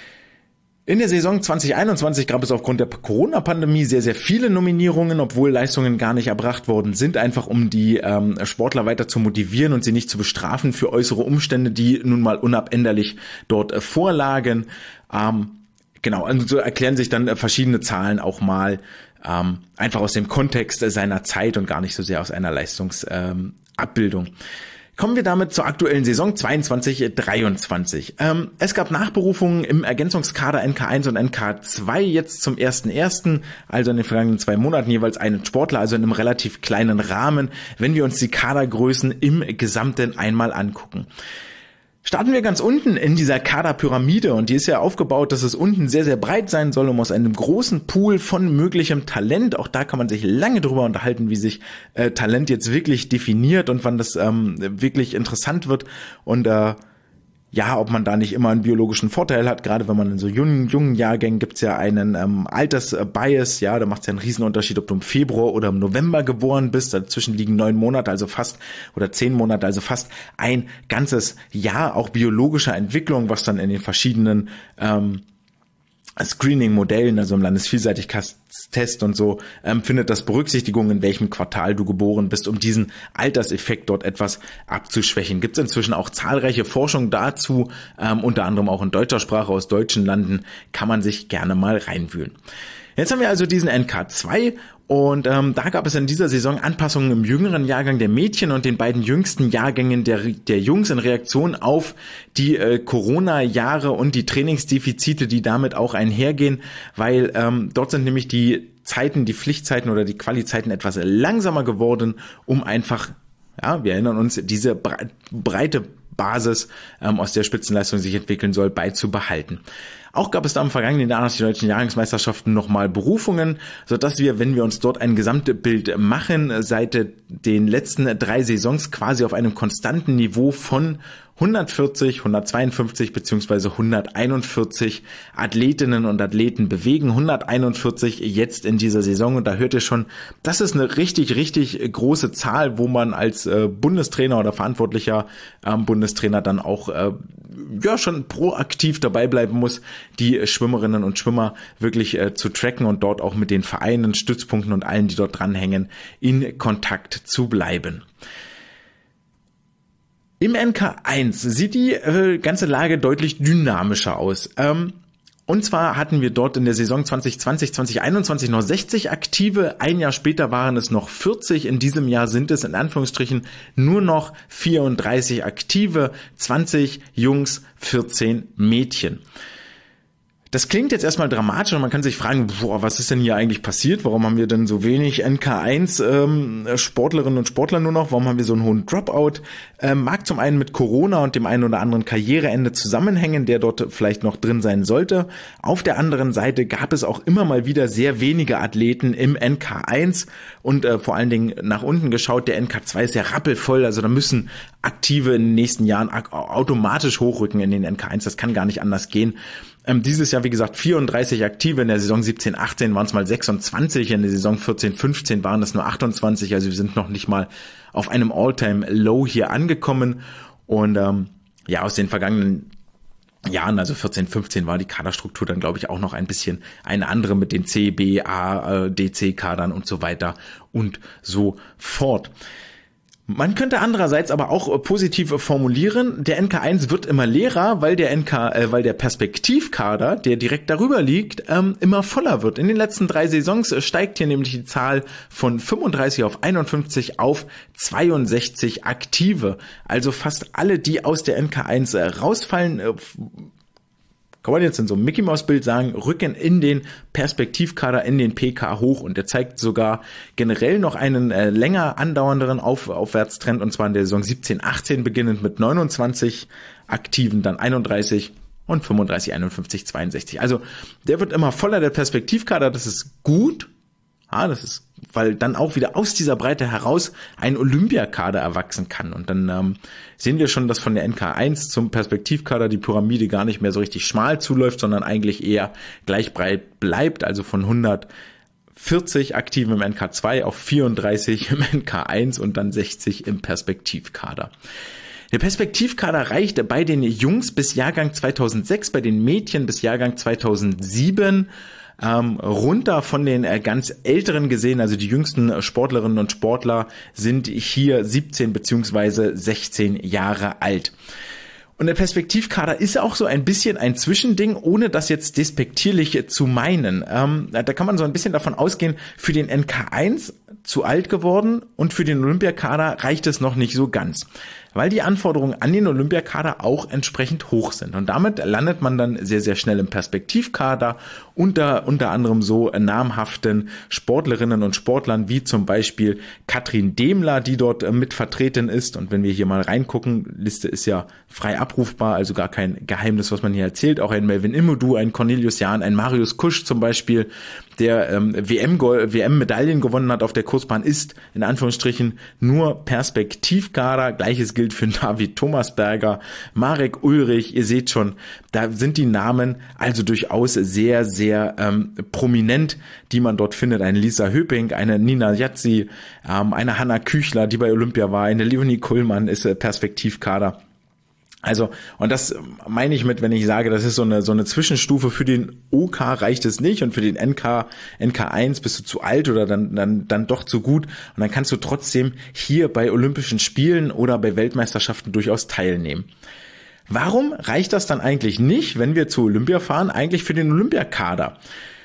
In der Saison zwanzig einundzwanzig gab es aufgrund der Corona-Pandemie sehr, sehr viele Nominierungen, obwohl Leistungen gar nicht erbracht worden sind, einfach um die ähm, Sportler weiter zu motivieren und sie nicht zu bestrafen für äußere Umstände, die nun mal unabänderlich dort äh, vorlagen. Ähm, genau, und so erklären sich dann äh, verschiedene Zahlen auch mal ähm, einfach aus dem Kontext äh, seiner Zeit und gar nicht so sehr aus einer Leistungsabbildung. Ähm, Kommen wir damit zur aktuellen Saison zweiundzwanzig dreiundzwanzig. Ähm, es gab Nachberufungen im Ergänzungskader N K eins und N K zwei jetzt zum ersten ersten, also in den vergangenen zwei Monaten jeweils einen Sportler, also in einem relativ kleinen Rahmen, wenn wir uns die Kadergrößen im Gesamten einmal angucken. Starten wir ganz unten in dieser Kaderpyramide und die ist ja aufgebaut, dass es unten sehr, sehr breit sein soll, um aus einem großen Pool von möglichem Talent, auch da kann man sich lange drüber unterhalten, wie sich äh, Talent jetzt wirklich definiert und wann das ähm, wirklich interessant wird und äh, ja, ob man da nicht immer einen biologischen Vorteil hat, gerade wenn man in so jungen, jungen Jahrgängen gibt's ja einen ähm, Altersbias, ja, da macht's ja einen Riesenunterschied, ob du im Februar oder im November geboren bist, dazwischen liegen neun Monate, also fast, oder zehn Monate, also fast ein ganzes Jahr auch biologischer Entwicklung, was dann in den verschiedenen ähm, Screening-Modellen, also im Landesvielseitigkeitstest und so, ähm, findet das Berücksichtigung, in welchem Quartal du geboren bist, um diesen Alterseffekt dort etwas abzuschwächen. Gibt es inzwischen auch zahlreiche Forschung dazu, ähm, unter anderem auch in deutscher Sprache aus deutschen Landen, kann man sich gerne mal reinwühlen. Jetzt haben wir also diesen N K zwei und ähm, da gab es in dieser Saison Anpassungen im jüngeren Jahrgang der Mädchen und den beiden jüngsten Jahrgängen der, der Jungs in Reaktion auf die äh, Corona-Jahre und die Trainingsdefizite, die damit auch einhergehen, weil ähm, dort sind nämlich die Zeiten, die Pflichtzeiten oder die Quali-Zeiten etwas langsamer geworden, um einfach, ja, wir erinnern uns, diese bre- breite Basis, ähm, aus der Spitzenleistung sich entwickeln soll, beizubehalten. Auch gab es da im vergangenen Jahr nach den deutschen Jahrgangsmeisterschaften nochmal Berufungen, sodass wir, wenn wir uns dort ein Gesamtbild machen, seit den letzten drei Saisons quasi auf einem konstanten Niveau von hundertvierzig, hundertzweiundfünfzig beziehungsweise hunderteinundvierzig Athletinnen und Athleten bewegen. hunderteinundvierzig jetzt in dieser Saison und da hört ihr schon, das ist eine richtig, richtig große Zahl, wo man als äh, Bundestrainer oder verantwortlicher äh, Bundestrainer dann auch äh, ja schon proaktiv dabei bleiben muss, die Schwimmerinnen und Schwimmer wirklich äh, zu tracken und dort auch mit den Vereinen, Stützpunkten und allen, die dort dranhängen, in Kontakt zu bleiben. Im N K eins sieht die äh, ganze Lage deutlich dynamischer aus. Ähm, und zwar hatten wir dort in der Saison zwanzig zwanzig, zwanzig einundzwanzig noch sechzig Aktive. Ein Jahr später waren es noch vierzig. In diesem Jahr sind es in Anführungsstrichen nur noch vierunddreißig Aktive, zwanzig Jungs, vierzehn Mädchen. Das klingt jetzt erstmal dramatisch und man kann sich fragen, boah, was ist denn hier eigentlich passiert? Warum haben wir denn so wenig N K eins ähm, Sportlerinnen und Sportler nur noch? Warum haben wir so einen hohen Dropout? Ähm, mag zum einen mit Corona und dem einen oder anderen Karriereende zusammenhängen, der dort vielleicht noch drin sein sollte. Auf der anderen Seite gab es auch immer mal wieder sehr wenige Athleten im N K eins und äh, vor allen Dingen nach unten geschaut, der N K zwei ist ja rappelvoll, also da müssen Aktive in den nächsten Jahren automatisch hochrücken in den N K eins, das kann gar nicht anders gehen. Ähm, dieses Jahr, wie gesagt, vierunddreißig Aktive, in der Saison siebzehn achtzehn waren es mal sechsundzwanzig, in der Saison vierzehn fünfzehn waren es nur achtundzwanzig, also wir sind noch nicht mal auf einem All-Time-Low hier angekommen und ähm, ja, aus den vergangenen Jahren, also vierzehn fünfzehn war die Kaderstruktur dann, glaube ich, auch noch ein bisschen eine andere mit den C, B, A, D C-Kadern und so weiter und so fort. Man könnte andererseits aber auch positiv formulieren, der N K eins wird immer leerer, weil der N K, äh, weil der Perspektivkader, der direkt darüber liegt, ähm, immer voller wird. In den letzten drei Saisons steigt hier nämlich die Zahl von fünfunddreißig auf einundfünfzig auf zweiundsechzig Aktive. Also fast alle, die aus der N K eins äh, rausfallen, äh, kann man jetzt in so einem Mickey-Maus-Bild sagen, rücken in den Perspektivkader, in den P K hoch, und der zeigt sogar generell noch einen äh, länger andauernderen Auf, Aufwärtstrend, und zwar in der Saison siebzehn achtzehn beginnend mit neunundzwanzig Aktiven, dann einunddreißig und fünfunddreißig, einundfünfzig, zweiundsechzig. Also der wird immer voller, der Perspektivkader, das ist gut, ja, das ist, weil dann auch wieder aus dieser Breite heraus ein Olympiakader erwachsen kann. Und dann ähm, sehen wir schon, dass von der N K eins zum Perspektivkader die Pyramide gar nicht mehr so richtig schmal zuläuft, sondern eigentlich eher gleich breit bleibt, also von hundertvierzig Aktiven im N K zwei auf vierunddreißig im N K eins und dann sechzig im Perspektivkader. Der Perspektivkader reicht bei den Jungs bis Jahrgang zweitausendsechs, bei den Mädchen bis Jahrgang zweitausendsieben, Ähm, runter von den äh, ganz Älteren gesehen, also die jüngsten Sportlerinnen und Sportler sind hier siebzehn beziehungsweise sechzehn Jahre alt. Und der Perspektivkader ist auch so ein bisschen ein Zwischending, ohne das jetzt despektierlich zu meinen. Ähm, da kann man so ein bisschen davon ausgehen, für den N K eins zu alt geworden und für den Olympiakader reicht es noch nicht so ganz, weil die Anforderungen an den Olympiakader auch entsprechend hoch sind. Und damit landet man dann sehr, sehr schnell im Perspektivkader unter unter anderem so namhaften Sportlerinnen und Sportlern wie zum Beispiel Katrin Demler, die dort mit vertreten ist. Und wenn wir hier mal reingucken, Liste ist ja frei abrufbar, also gar kein Geheimnis, was man hier erzählt. Auch ein Melvin Immodu, ein Cornelius Jahn, ein Marius Kusch zum Beispiel, der ähm, W M-Medaillen gewonnen hat auf der Kursbahn, ist in Anführungsstrichen nur Perspektivkader. Gleiches gilt für David Thomasberger, Marek Ulrich. Ihr seht schon, da sind die Namen also durchaus sehr, sehr ähm, prominent, die man dort findet. Eine Lisa Höping, eine Nina Jatzi, ähm, eine Hanna Küchler, die bei Olympia war, eine Leonie Kuhlmann ist äh, Perspektivkader. Also, und das meine ich mit, wenn ich sage, das ist so eine so eine Zwischenstufe. Für den O K reicht es nicht und für den N K N K eins bist du zu alt oder dann dann dann doch zu gut, und dann kannst du trotzdem hier bei Olympischen Spielen oder bei Weltmeisterschaften durchaus teilnehmen. Warum reicht das dann eigentlich nicht, wenn wir zu Olympia fahren, eigentlich für den Olympiakader,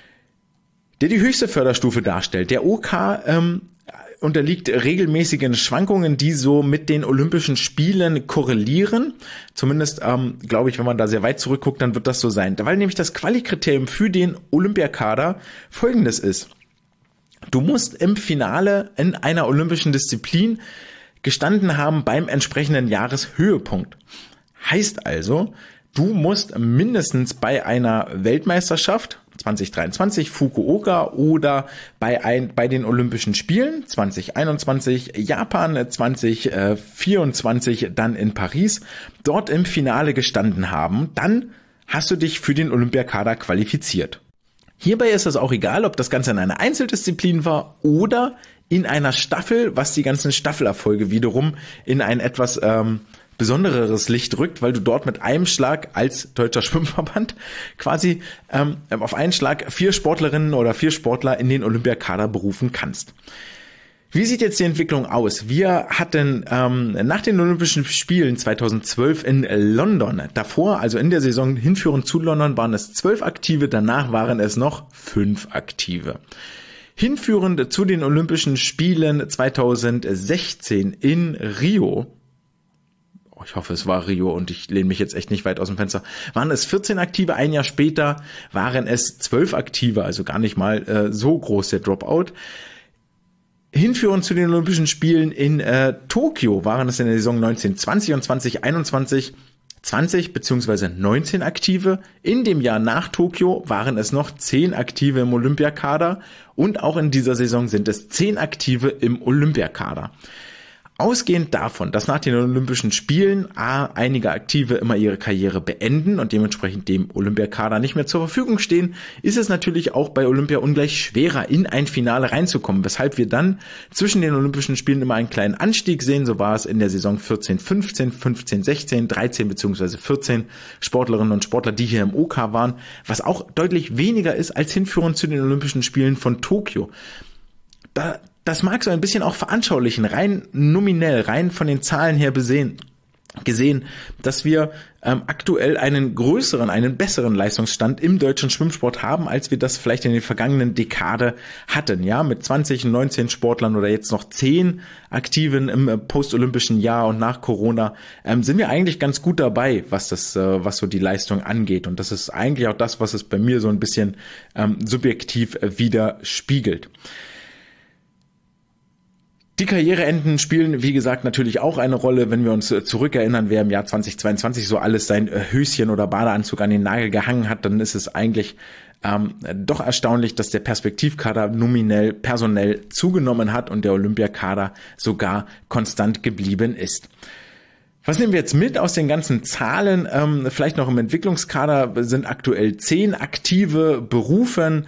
der die höchste Förderstufe darstellt? Der O K ähm, unterliegt regelmäßigen Schwankungen, die so mit den Olympischen Spielen korrelieren. Zumindest, ähm, glaube ich, wenn man da sehr weit zurückguckt, dann wird das so sein. Weil nämlich das Quali-Kriterium für den Olympiakader folgendes ist. Du musst im Finale in einer olympischen Disziplin gestanden haben beim entsprechenden Jahreshöhepunkt. Heißt also, du musst mindestens bei einer Weltmeisterschaft zwanzig dreiundzwanzig Fukuoka oder bei ein, bei den Olympischen Spielen zwanzig einundzwanzig, Japan zwanzig vierundzwanzig, dann in Paris, dort im Finale gestanden haben, dann hast du dich für den Olympiakader qualifiziert. Hierbei ist es auch egal, ob das Ganze in einer Einzeldisziplin war oder in einer Staffel, was die ganzen Staffelerfolge wiederum in ein etwas ähm, besondereres Licht rückt, weil du dort mit einem Schlag als Deutscher Schwimmverband quasi ähm, auf einen Schlag vier Sportlerinnen oder vier Sportler in den Olympiakader berufen kannst. Wie sieht jetzt die Entwicklung aus? Wir hatten ähm, nach den Olympischen Spielen zweitausendzwölf in London, davor, also in der Saison hinführend zu London, waren es zwölf Aktive, danach waren es noch fünf Aktive. Hinführend zu den Olympischen Spielen zweitausendsechzehn in Rio, ich hoffe, es war Rio und ich lehne mich jetzt echt nicht weit aus dem Fenster, waren es vierzehn Aktive, ein Jahr später waren es zwölf Aktive, also gar nicht mal äh, so groß der Dropout. Hinführend zu den Olympischen Spielen in äh, Tokio waren es in der Saison neunzehn zwanzig und zwanzig einundzwanzig zwanzig bzw. neunzehn Aktive. In dem Jahr nach Tokio waren es noch zehn Aktive im Olympiakader und auch in dieser Saison sind es zehn Aktive im Olympiakader. Ausgehend davon, dass nach den Olympischen Spielen A, einige Aktive immer ihre Karriere beenden und dementsprechend dem Olympiakader nicht mehr zur Verfügung stehen, ist es natürlich auch bei Olympia ungleich schwerer, in ein Finale reinzukommen, weshalb wir dann zwischen den Olympischen Spielen immer einen kleinen Anstieg sehen. So war es in der Saison vierzehn fünfzehn, fünfzehn sechzehn, dreizehn bzw. vierzehn Sportlerinnen und Sportler, die hier im O K waren, was auch deutlich weniger ist als hinführend zu den Olympischen Spielen von Tokio. Da das mag so ein bisschen auch veranschaulichen, rein nominell, rein von den Zahlen her besehen, gesehen, dass wir ähm, aktuell einen größeren, einen besseren Leistungsstand im deutschen Schwimmsport haben, als wir das vielleicht in den vergangenen Dekade hatten. Ja, mit zwanzig, neunzehn Sportlern oder jetzt noch zehn Aktiven im äh, postolympischen Jahr und nach Corona ähm, sind wir eigentlich ganz gut dabei, was das, äh, was so die Leistung angeht. Und das ist eigentlich auch das, was es bei mir so ein bisschen ähm, subjektiv äh, widerspiegelt. Die Karriereenden spielen, wie gesagt, natürlich auch eine Rolle, wenn wir uns zurückerinnern, wer im Jahr zweitausendzweiundzwanzig so alles sein Höschen oder Badeanzug an den Nagel gehangen hat, dann ist es eigentlich ähm, doch erstaunlich, dass der Perspektivkader nominell personell zugenommen hat und der Olympiakader sogar konstant geblieben ist. Was nehmen wir jetzt mit aus den ganzen Zahlen? Ähm, vielleicht noch im Entwicklungskader sind aktuell zehn aktive Berufen.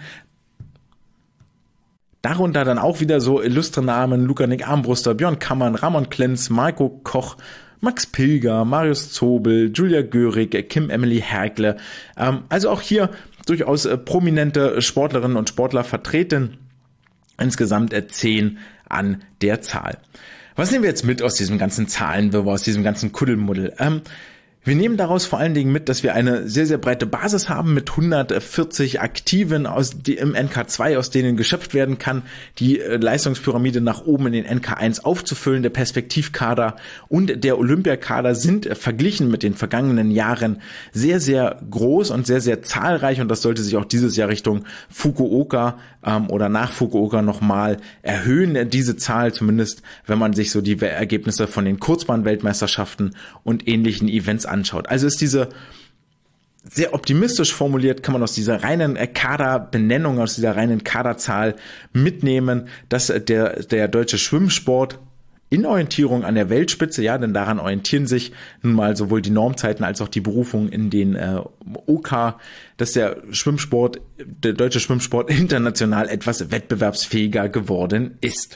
Darunter dann auch wieder so illustre Namen: Luca-Nick Armbruster, Björn Kammern, Ramon Klenz, Marco Koch, Max Pilger, Marius Zobel, Julia Görig, Kim Emily Hergle. Ähm, also auch hier durchaus äh, prominente Sportlerinnen und Sportler vertreten. Insgesamt äh, zehn an der Zahl. Was nehmen wir jetzt mit aus diesem ganzen Zahlenwirrwarr, aus diesem ganzen Kuddelmuddel? Ähm, Wir nehmen daraus vor allen Dingen mit, dass wir eine sehr, sehr breite Basis haben mit hundertvierzig Aktiven aus, die im N K zwei, aus denen geschöpft werden kann, die Leistungspyramide nach oben in den N K eins aufzufüllen. Der Perspektivkader und der Olympiakader sind verglichen mit den vergangenen Jahren sehr, sehr groß und sehr, sehr zahlreich, und das sollte sich auch dieses Jahr Richtung Fukuoka ähm, oder nach Fukuoka nochmal erhöhen, diese Zahl, zumindest wenn man sich so die Ergebnisse von den Kurzbahn-Weltmeisterschaften und ähnlichen Events anschaut. Also ist diese, sehr optimistisch formuliert, kann man aus dieser reinen Kaderbenennung, aus dieser reinen Kaderzahl mitnehmen, dass der, der deutsche Schwimmsport in Orientierung an der Weltspitze, ja, denn daran orientieren sich nun mal sowohl die Normzeiten als auch die Berufung in den äh, O K, dass der Schwimmsport, der deutsche Schwimmsport international etwas wettbewerbsfähiger geworden ist.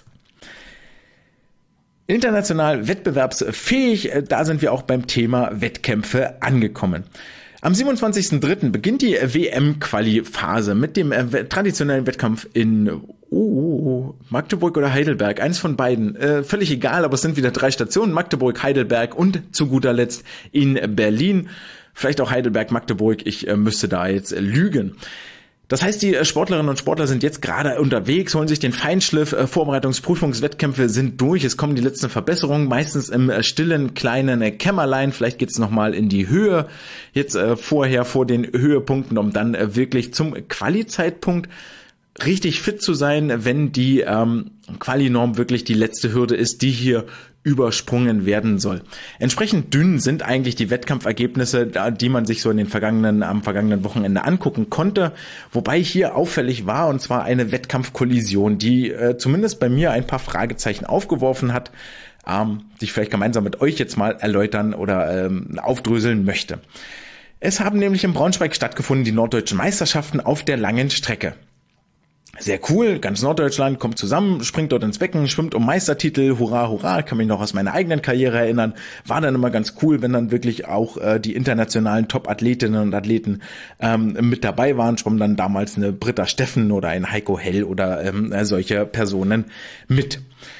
International wettbewerbsfähig, da sind wir auch beim Thema Wettkämpfe angekommen. Am siebenundzwanzigsten dritten beginnt die W M-Quali-Phase mit dem äh, traditionellen Wettkampf in oh, Magdeburg oder Heidelberg, eins von beiden, äh, völlig egal, aber es sind wieder drei Stationen: Magdeburg, Heidelberg und zu guter Letzt in Berlin. Vielleicht auch Heidelberg, Magdeburg, ich äh, müsste da jetzt äh, lügen. Das heißt, die Sportlerinnen und Sportler sind jetzt gerade unterwegs, holen sich den Feinschliff, Vorbereitungsprüfungswettkämpfe sind durch, es kommen die letzten Verbesserungen, meistens im stillen kleinen Kämmerlein, vielleicht geht's nochmal in die Höhe, jetzt äh, vorher vor den Höhepunkten, um dann äh, wirklich zum Quali-Zeitpunkt richtig fit zu sein, wenn die ähm, Quali-Norm wirklich die letzte Hürde ist, die hier übersprungen werden soll. Entsprechend dünn sind eigentlich die Wettkampfergebnisse, die man sich so in den vergangenen, am vergangenen Wochenende angucken konnte, wobei hier auffällig war, und zwar eine Wettkampfkollision, die äh, zumindest bei mir ein paar Fragezeichen aufgeworfen hat, ähm, die ich vielleicht gemeinsam mit euch jetzt mal erläutern oder ähm, aufdröseln möchte. Es haben nämlich in Braunschweig stattgefunden die norddeutschen Meisterschaften auf der langen Strecke. Sehr cool, ganz Norddeutschland kommt zusammen, springt dort ins Becken, schwimmt um Meistertitel, hurra, hurra, kann mich noch aus meiner eigenen Karriere erinnern, war dann immer ganz cool, wenn dann wirklich auch äh, die internationalen Top-Athletinnen und Athleten ähm, mit dabei waren, schwamm dann damals eine Britta Steffen oder ein Heiko Hell oder ähm, solche Personen mit.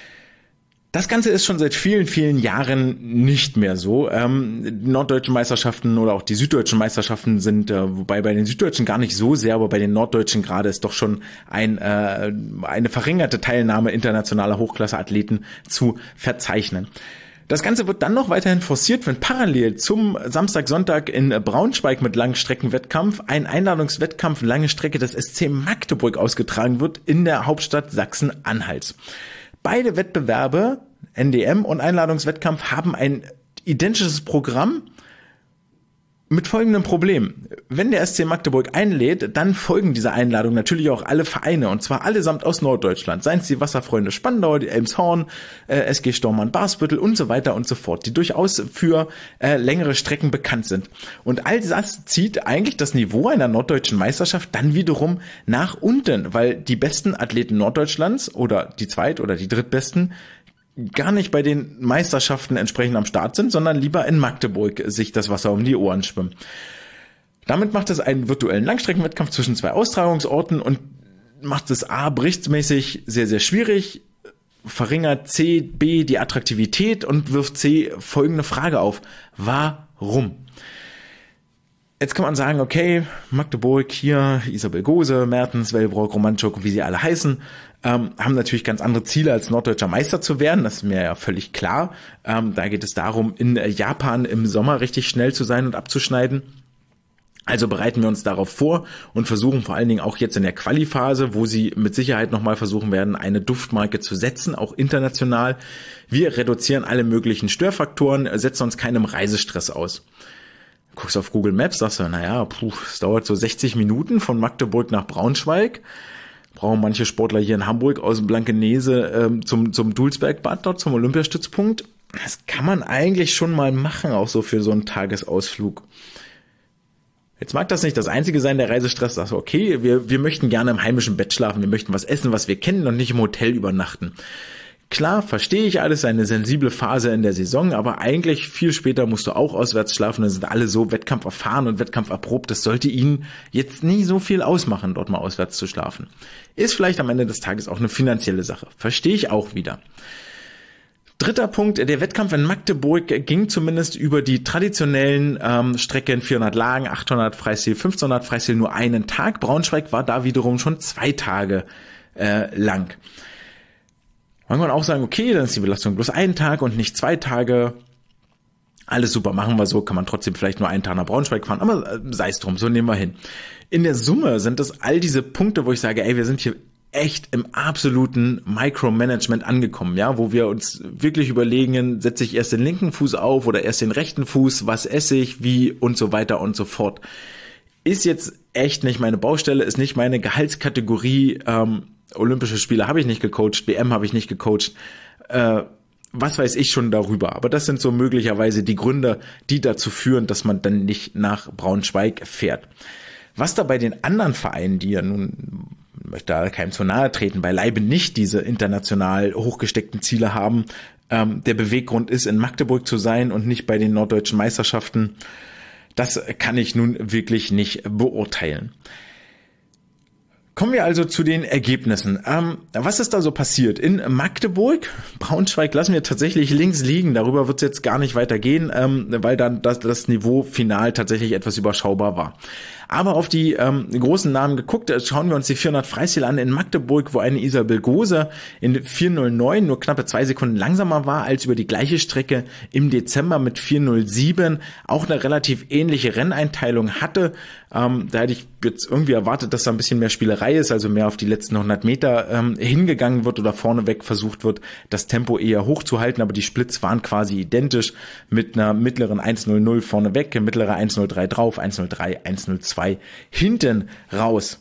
Das Ganze ist schon seit vielen, vielen Jahren nicht mehr so. Ähm, die norddeutschen Meisterschaften oder auch die süddeutschen Meisterschaften sind, äh, wobei bei den süddeutschen gar nicht so sehr, aber bei den norddeutschen gerade ist doch schon ein, äh, eine verringerte Teilnahme internationaler Hochklasse-Athleten zu verzeichnen. Das Ganze wird dann noch weiterhin forciert, wenn parallel zum Samstag, Sonntag in Braunschweig mit Langstreckenwettkampf ein Einladungswettkampf lange Strecke des S C Magdeburg ausgetragen wird in der Hauptstadt Sachsen-Anhalts. Beide Wettbewerbe, N D M und Einladungswettkampf, haben ein identisches Programm mit folgendem Problem. Wenn der S C Magdeburg einlädt, dann folgen dieser Einladung natürlich auch alle Vereine, und zwar allesamt aus Norddeutschland, seien es die Wasserfreunde Spandau, die Elmshorn, äh, S G Stormann Barsbüttel und so weiter und so fort, die durchaus für äh, längere Strecken bekannt sind. Und all das zieht eigentlich das Niveau einer norddeutschen Meisterschaft dann wiederum nach unten, weil die besten Athleten Norddeutschlands oder die zweit- oder die drittbesten gar nicht bei den Meisterschaften entsprechend am Start sind, sondern lieber in Magdeburg sich das Wasser um die Ohren schwimmen. Damit macht es einen virtuellen Langstreckenwettkampf zwischen zwei Austragungsorten und macht es a berichtsmäßig sehr, sehr schwierig, verringert C, B die Attraktivität und wirft C folgende Frage auf. Warum? Jetzt kann man sagen, okay, Magdeburg hier, Isabel Gose, Mertens, Wellbrock, Romanchuk, wie sie alle heißen, ähm, haben natürlich ganz andere Ziele als norddeutscher Meister zu werden, das ist mir ja völlig klar. Ähm, da geht es darum, in Japan im Sommer richtig schnell zu sein und abzuschneiden. Also bereiten wir uns darauf vor und versuchen vor allen Dingen auch jetzt in der Quali-Phase, wo sie mit Sicherheit nochmal versuchen werden, eine Duftmarke zu setzen, auch international. Wir reduzieren alle möglichen Störfaktoren, setzen uns keinem Reisestress aus. Guckst auf Google Maps, sagst du, naja, puh, es dauert so sechzig Minuten von Magdeburg nach Braunschweig. Brauchen manche Sportler hier in Hamburg aus dem Blankenese ähm, zum zum Dulsbergbad dort, zum Olympiastützpunkt. Das kann man eigentlich schon mal machen, auch so für so einen Tagesausflug. Jetzt mag das nicht das Einzige sein, der Reisestress. Sagst du, okay, wir wir möchten gerne im heimischen Bett schlafen, wir möchten was essen, was wir kennen und nicht im Hotel übernachten. Klar, verstehe ich alles, eine sensible Phase in der Saison, aber eigentlich viel später musst du auch auswärts schlafen, dann sind alle so wettkampferfahren und wettkampferprobt, das sollte ihnen jetzt nie so viel ausmachen, dort mal auswärts zu schlafen. Ist vielleicht am Ende des Tages auch eine finanzielle Sache, verstehe ich auch wieder. Dritter Punkt, der Wettkampf in Magdeburg ging zumindest über die traditionellen ähm, Strecken vierhundert Lagen, achthundert Freistil, fünfzehnhundert Freistil nur einen Tag. Braunschweig war da wiederum schon zwei Tage äh, lang. Man kann auch sagen, okay, dann ist die Belastung bloß ein Tag und nicht zwei Tage. Alles super, machen wir so, kann man trotzdem vielleicht nur einen Tag nach Braunschweig fahren, aber äh, sei es drum, so nehmen wir hin. In der Summe sind das all diese Punkte, wo ich sage, ey, wir sind hier echt im absoluten Micromanagement angekommen, ja, wo wir uns wirklich überlegen, setze ich erst den linken Fuß auf oder erst den rechten Fuß, was esse ich, wie und so weiter und so fort. Ist jetzt echt nicht meine Baustelle, ist nicht meine Gehaltskategorie, ähm, Olympische Spiele habe ich nicht gecoacht, W M habe ich nicht gecoacht, äh, was weiß ich schon darüber. Aber das sind so möglicherweise die Gründe, die dazu führen, dass man dann nicht nach Braunschweig fährt. Was da bei den anderen Vereinen, die ja nun, ich möchte da keinem zu nahe treten, beileibe nicht diese international hochgesteckten Ziele haben, ähm, der Beweggrund ist, in Magdeburg zu sein und nicht bei den norddeutschen Meisterschaften, das kann ich nun wirklich nicht beurteilen. Kommen wir also zu den Ergebnissen. Ähm, was ist da so passiert? In Magdeburg, Braunschweig lassen wir tatsächlich links liegen. Darüber wird es jetzt gar nicht weitergehen, ähm, weil dann das, das Niveau final tatsächlich etwas überschaubar war. Aber auf die ähm, großen Namen geguckt, schauen wir uns die vierhundert Freistil an in Magdeburg, wo eine Isabel Gose in vier null neun nur knappe zwei Sekunden langsamer war als über die gleiche Strecke im Dezember mit vier null sieben, auch eine relativ ähnliche Renneinteilung hatte. Ähm, da hätte ich jetzt irgendwie erwartet, dass da ein bisschen mehr Spielerei ist, also mehr auf die letzten hundert Meter ähm, hingegangen wird oder vorneweg versucht wird, das Tempo eher hochzuhalten, aber die Splits waren quasi identisch mit einer mittleren eins null null vorneweg, mittlere eins null drei drauf, eins null drei, eins null zwei hinten raus.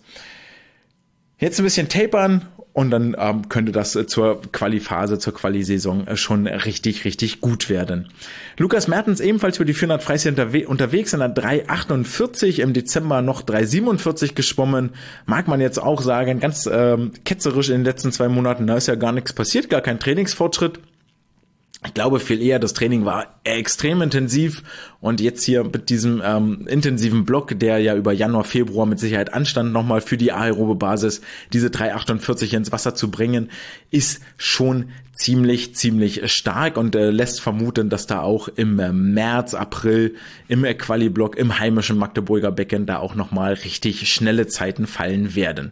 Jetzt ein bisschen tapern und dann ähm, könnte das äh, zur Quali-Phase, zur Quali-Saison äh, schon richtig, richtig gut werden. Lukas Mertens ebenfalls für die vierhundert Freistil unterwe- unterwegs in der drei achtundvierzig, im Dezember noch drei siebenundvierzig geschwommen. Mag man jetzt auch sagen, ganz ähm, ketzerisch in den letzten zwei Monaten, da ist ja gar nichts passiert, gar kein Trainingsfortschritt. Ich glaube viel eher, das Training war extrem intensiv und jetzt hier mit diesem ähm, intensiven Block, der ja über Januar, Februar mit Sicherheit anstand, nochmal für die aerobe Basis diese drei achtundvierzig ins Wasser zu bringen, ist schon ziemlich, ziemlich stark und äh, lässt vermuten, dass da auch im äh, März, April im äh, Quali-Block im heimischen Magdeburger Becken da auch nochmal richtig schnelle Zeiten fallen werden.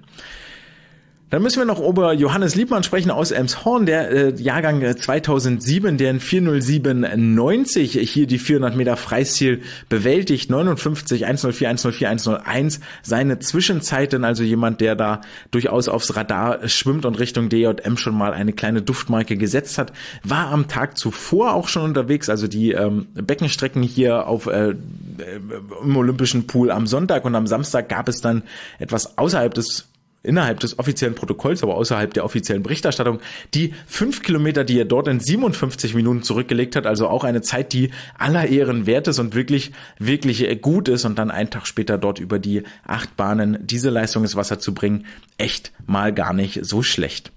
Dann müssen wir noch über Johannes Liebmann sprechen aus Elmshorn, der äh, Jahrgang zweitausendsieben, der in vier null sieben neunzig hier die vierhundert Meter Freistil bewältigt, neunundfünfzig, eins null vier, eins null vier, eins null eins, seine Zwischenzeiten, also jemand, der da durchaus aufs Radar schwimmt und Richtung D J M schon mal eine kleine Duftmarke gesetzt hat, war am Tag zuvor auch schon unterwegs, also die ähm, Beckenstrecken hier auf äh, im Olympischen Pool am Sonntag und am Samstag gab es dann etwas außerhalb des innerhalb des offiziellen Protokolls, aber außerhalb der offiziellen Berichterstattung, die fünf Kilometer, die er dort in siebenundfünfzig Minuten zurückgelegt hat, also auch eine Zeit, die aller Ehren wert ist und wirklich, wirklich gut ist und dann einen Tag später dort über die acht Bahnen diese Leistung ins Wasser zu bringen, echt mal gar nicht so schlecht.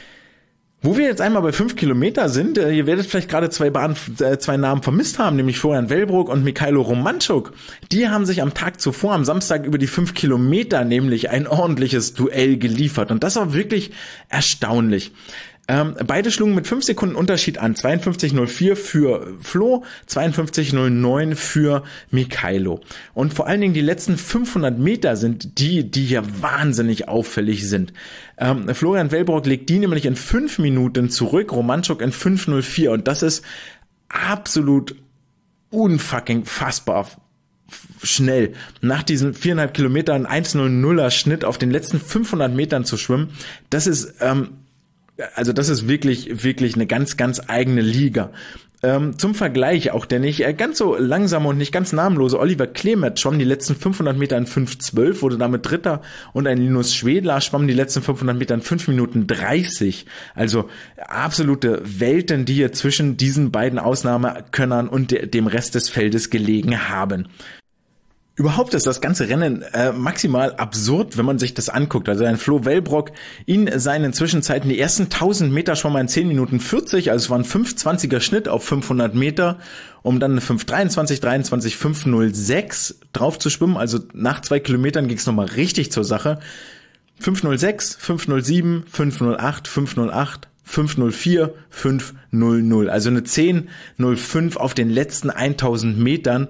Wo wir jetzt einmal bei fünf Kilometer sind, äh, ihr werdet vielleicht gerade zwei Bahnen, äh, zwei Namen vermisst haben, nämlich Florian Wellbrock und Mikhailo Romanchuk. Die haben sich am Tag zuvor, am Samstag, über die fünf Kilometer nämlich ein ordentliches Duell geliefert. Und das war wirklich erstaunlich. Ähm, beide schlugen mit fünf Sekunden Unterschied an. zweiundfünfzig null vier für Flo, zweiundfünfzig null neun für Mikailo. Und vor allen Dingen die letzten fünfhundert Meter sind die, die hier wahnsinnig auffällig sind. Ähm, Florian Wellbrock legt die nämlich in fünf Minuten zurück, Romanchuk in fünf null vier. Und das ist absolut unfucking fassbar schnell. Nach diesen viereinhalb Kilometern eins null nuller Schnitt auf den letzten fünfhundert Metern zu schwimmen, das ist, ähm, also das ist wirklich, wirklich eine ganz, ganz eigene Liga. Ähm, zum Vergleich auch der nicht ganz so langsame und nicht ganz namenlose Oliver Klemet schwamm die letzten fünfhundert Meter in fünf zwölf, wurde damit Dritter, und ein Linus Schwedler schwamm die letzten fünfhundert Meter in fünf Minuten dreißig. Also absolute Welten, die hier zwischen diesen beiden Ausnahmekönnern und de- dem Rest des Feldes gelegen haben. Überhaupt ist das ganze Rennen äh, maximal absurd, wenn man sich das anguckt. Also ein Flo Wellbrock in seinen Zwischenzeiten, die ersten tausend Meter schwamm er in zehn Minuten vierzig, also es war ein fünf zwanziger Schnitt auf fünfhundert Meter, um dann eine fünf dreiundzwanzig, dreiundzwanzig, fünf null sechs drauf zu schwimmen. Also nach zwei Kilometern ging es nochmal richtig zur Sache. fünf null sechs, fünf null sieben, fünf null acht, fünf null acht, fünf null vier, fünf null null. Also eine zehn null fünf auf den letzten tausend Metern.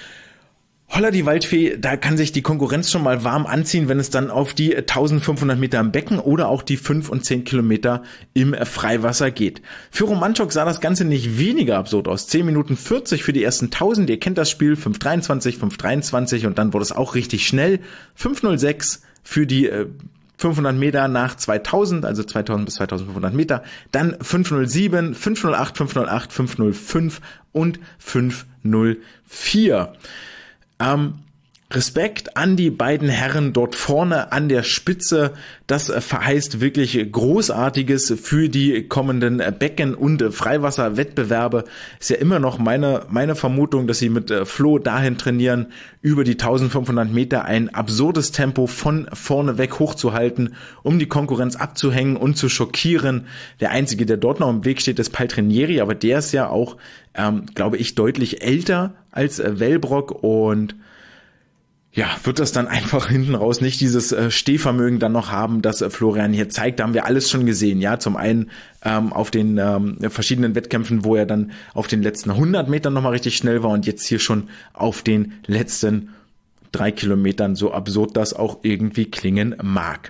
Holla die Waldfee, da kann sich die Konkurrenz schon mal warm anziehen, wenn es dann auf die eintausendfünfhundert Meter im Becken oder auch die fünf und zehn Kilometer im Freiwasser geht. Für Romanchuk sah das Ganze nicht weniger absurd aus. zehn Minuten vierzig für die ersten tausend, ihr kennt das Spiel, fünf dreiundzwanzig, fünf dreiundzwanzig, und dann wurde es auch richtig schnell. fünf null sechs für die äh, fünfhundert Meter nach zweitausend, also zweitausend bis zweitausendfünfhundert Meter, dann fünf null sieben, fünf null acht, fünf null acht, fünf null fünf und fünf null vier. Ähm, Respekt an die beiden Herren dort vorne an der Spitze. Das verheißt wirklich Großartiges für die kommenden Becken- und Freiwasserwettbewerbe. Ist ja immer noch meine, meine Vermutung, dass sie mit Flo dahin trainieren, über die eintausendfünfhundert Meter ein absurdes Tempo von vorne weg hochzuhalten, um die Konkurrenz abzuhängen und zu schockieren. Der Einzige, der dort noch im Weg steht, ist Paltrinieri, aber der ist ja auch, ähm, glaube ich, deutlich älter als äh, Wellbrock, und ja, wird das dann einfach hinten raus nicht dieses äh, Stehvermögen dann noch haben, das äh, Florian hier zeigt. Da haben wir alles schon gesehen. Ja, zum einen ähm, auf den ähm, verschiedenen Wettkämpfen, wo er dann auf den letzten hundert Metern nochmal richtig schnell war, und jetzt hier schon auf den letzten drei Kilometern, so absurd das auch irgendwie klingen mag.